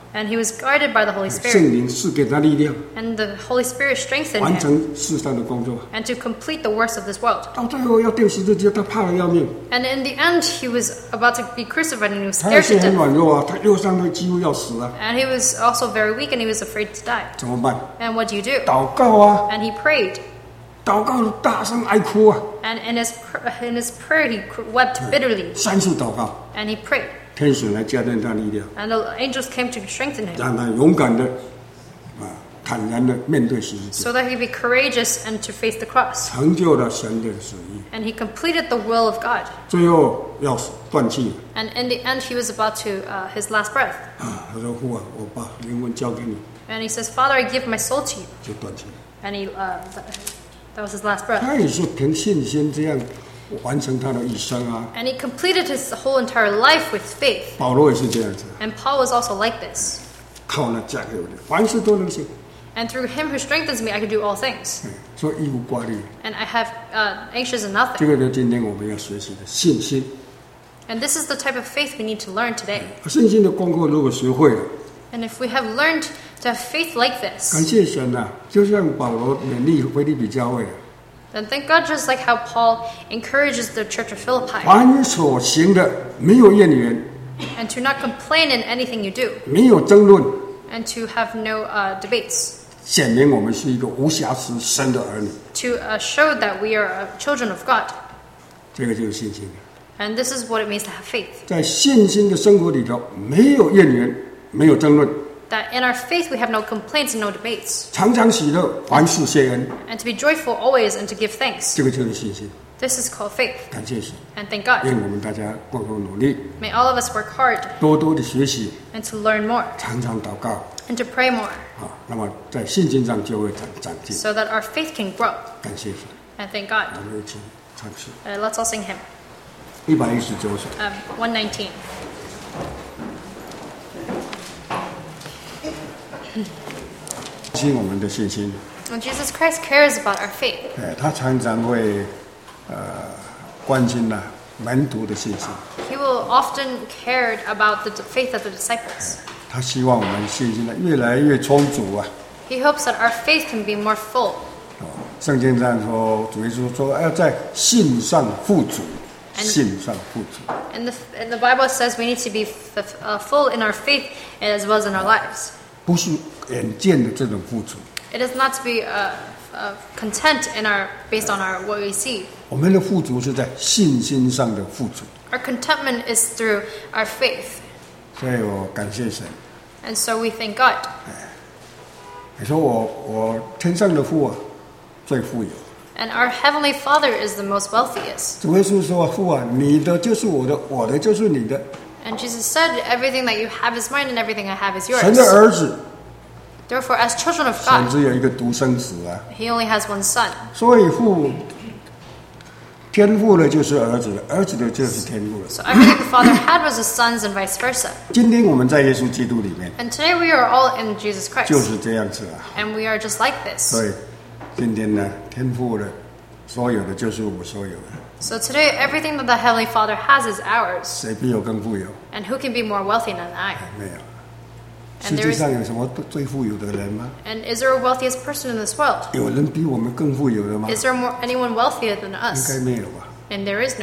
And he was guarded by the Holy
圣
Spirit.
灵赐给他力量，
And the Holy Spirit strengthened
完
him
成世上的工作。
and to complete the works of this world.
到最后要钉十字架，他怕得要命，
And in the end, he was about to be crucified and he was
他也
scared
是
to
很
death.
软弱啊，他右上都几乎要死啊，
And he was also very weak and he was afraid to die.
怎么办？
And what do you do?
祷告啊，
And he prayed.
祷告大声哀哭啊，
And in his prayer, he wept bitterly.
3次祷告，
And he prayed.
天使来加添他力量，
And the angels came to strengthen him
让他勇敢的坦然的面对十字架，
so that he be courageous and to face the cross.
成就了神的旨意。
And he completed the will of God.
最后要断气
And in the end, he was about to his last breath.
啊，他说父啊，我把灵魂交给你，
And he says, Father, I give my soul to you.
就断气。
And that was his last breath.
他也是凭信心这样完成他的一生啊。
And he completed his whole entire life with faith.
保罗也是这样子，
And Paul was also like this.
靠那加给我的，凡事都能行。
And through him who strengthens me, I can do all things.
所以一无挂虑，
And I have anxious in
这
nothing.
个就是今天我们要学习的信心。
And this is the type of faith we need to learn today.
信心的功课如果学会了，
And if we have learned to have faith like
感
this,
谢神啊，就像保罗勉励腓立比教会，
then thank God, just like how Paul encourages the church of Philippi,
凡所行的没有怨言，
and to not complain in anything you do,
没有争论，
and to have no debates,
显明我们是一个无瑕疵神的儿女。
to show that we are children of God.
这个就是信心。
And this is what it means to have faith.
在信心的生活里头，没有怨言，没有争论，
That in our faith we have no complaints and no debates,
常常喜乐，凡事谢恩，
and to be joyful always and to give thanks.
这个就是信心。
This is called faith.
感谢神，
And thank God.
愿我们大家共同努力，
May all of us work hard
多多的学习，
and to learn more
常常祷告
and to pray more
啊，那么在信心上就会长进。
so that our faith can grow.
感谢神，
And thank God.
我们一起唱诗
Let's all sing hymn
119首。
119.
信我们的信心，
When Jesus Christ cares about our faith,
他常常会关心门徒的信心，
he will often care about the faith of the disciples.
他希望我们信心越来越充足啊。
He hopes that our faith can be more full.
圣经上说，主耶稣说要在信上富足，
And-
信上富足。
And the Bible says we need to be full in our faith as well as in our lives.
不是眼见的这种富足，
It is not to be content based on what we see.
我们的富足是在信心上的富足。
Our contentment is through our faith.
所以我感谢神。
And so we thank God.
你说我天上的父啊，最富有。
And our Heavenly Father is the most wealthiest.
主耶稣说：“父啊，你的就是我的，我的就是你的。
And Jesus said, everything that you have is mine and everything I have is
神的
yours.
儿子，
Therefore, as children of
神
God,
只有一个独生子啊，
He only has one son.
所以天父的就是儿子的，儿子的就是天父的。
So everything the Father had was His sons and vice versa.
今天我们在耶稣基督里面
And today we are all in Jesus
就
Christ.
是这样子啊。
And we are just like this.
所以今天呢，天父的所有的就是我所有的，
So today, everything that the Heavenly Father has is ours.
谁比我更富有？
And who can be more wealthy than I?
没有。
And
世界上有什么最富有的人吗？
And is there a wealthiest person in this world?
有人比我们更富有的吗？
Is there anyone wealthier than
应该
us?
没有吧。
And there is no.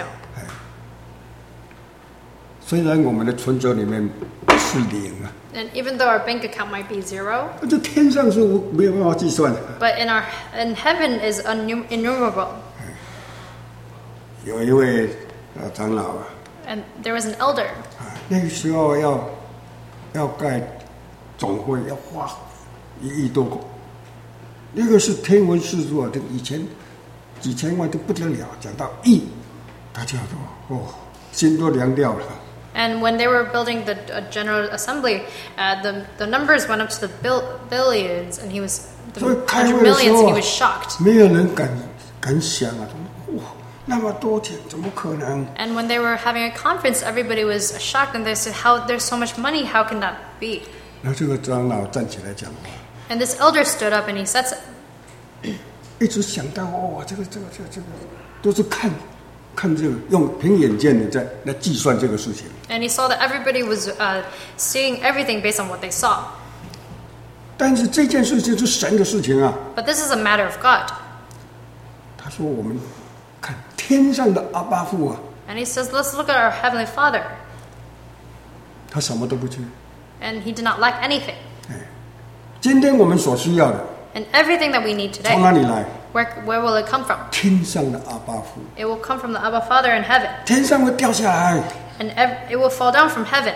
虽然我们的存折里面是零啊，
And even though our bank account might be zero,
这天上是没有办法计算的。
but in heaven is innumerable.
有一位长老啊，
And there was an elder.
那个时候要盖总会要花1亿多个，那个是天文数字啊，这以前几千万都不得了，讲到亿，大家都心都凉掉了。
And when they were building the General Assembly, the numbers went up to the billions, and he was
所以
the
开
100
会的时
millions,
候
and he
啊
was shocked.
没有人敢想啊，哇，那么多钱怎么可能？
And when they were having a conference, everybody was shocked, and they said, "How there's so much money? How can that be?"
然后这个长老站起来讲话，
And this elder stood up and he said,
一直想到这个都是看看这个，用凭眼见的在来计算这个事情。
And he saw that everybody was seeing everything based on what they saw.
但是这件事情是神的事情啊。
But this is a matter of God.
他说：“我们看天上的阿爸父啊。”
And he says, let's look at our Heavenly Father.
他什么都不缺。
And he did not lack anything.
今天我们所需要的
And everything that we need
从哪
today,
里来？
where will it come from?
天上的阿爸父。
It will come from the Abba Father in heaven.
天上会掉下来。
And it will fall down from heaven.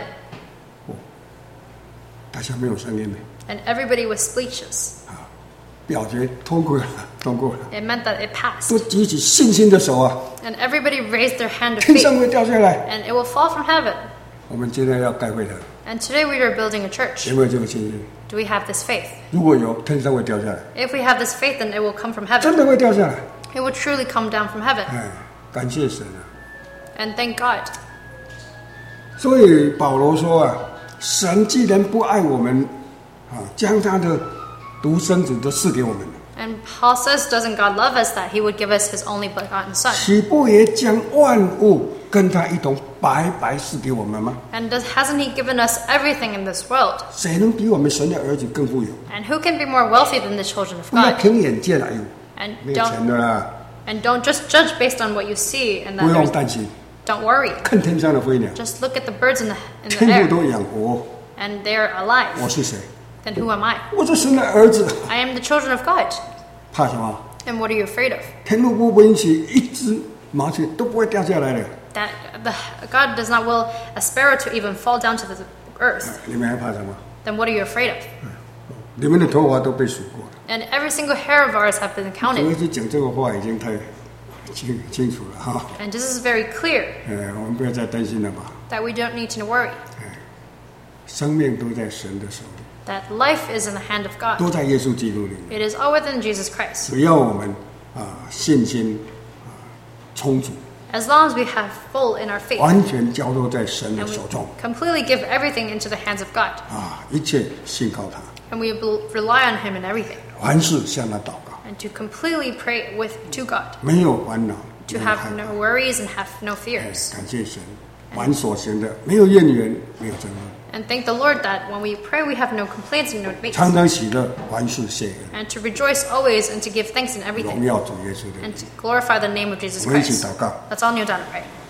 大家没有声音呢。
And everybody was speechless.
表决通过了，通过了。
It meant that it passed.
都举起信心的手啊！
And everybody raised their hand of
天上
faith.
会掉下来。
And it will fall from heaven.
我们今天要盖会的，
And today we are building a church.
有没有这个信心？
Do we have this faith?
如果有，天上会掉下来，
If we have this faith, then it will come from
真
heaven.
的会掉下来。
It will truly come down from heaven.
感谢神啊！
And thank God.
所以保罗说啊，神既然不爱我们，将他的独生子都赐给我们了，
And Paul says, doesn't God love us that he would give us his only begotten son?
岂不也将万物跟他一同白白赐给我们吗？
And hasn't he given us everything in this world?
谁能比我们神的儿子更富有？
And who can be more wealthy than the children of
不要
God?
凭眼见，哎呦，
And
没有钱的啦，
don't just judge based on what you see, and
不用
that
担心，
don't worry.
看天上的飞鸟，
Just look at the birds in the
天
air,
父都养活。
and they're alive.
我是谁？
Then who am I?
我是神的儿子，
I am the children of God.
怕什么？
And what are you afraid of?
天父不允许一只麻雀都不会掉下来的，
That God does not will a sparrow to even fall down to the earth.
你们还怕什么？
Then what are you afraid of?
你们的头发都被数过了。
And every single hair of ours have been
我
counted.
一直讲这个话已经太清楚了哈。
And this is very clear
我们不要再担心了吧。
that we don't need to worry.
生命都在神的手里，
That life is in the hand of God.
都在耶稣基督里面。
It is all within Jesus Christ.
只要我们信心充足，
As long as we have full in our faith
完全交托在神的
and we
手中
completely give everything into the hands of God
一切信靠他，
and we rely on Him in everything
凡事向他祷告，
and to completely pray to God,
没有烦恼，
to
没有
have
害
no
怕。
worries and have no fears.
感谢神，凡所行的没有怨言，没有争论，
And thank the Lord that when we pray we have no complaints and no debates.
常常喜乐，凡事谢恩，
And to rejoice always and to give thanks in
荣
everything
耀主耶稣的
and
名。
to glorify the name of Jesus
我们一起
Christ.
祷告。
Let's all kneel down and pray.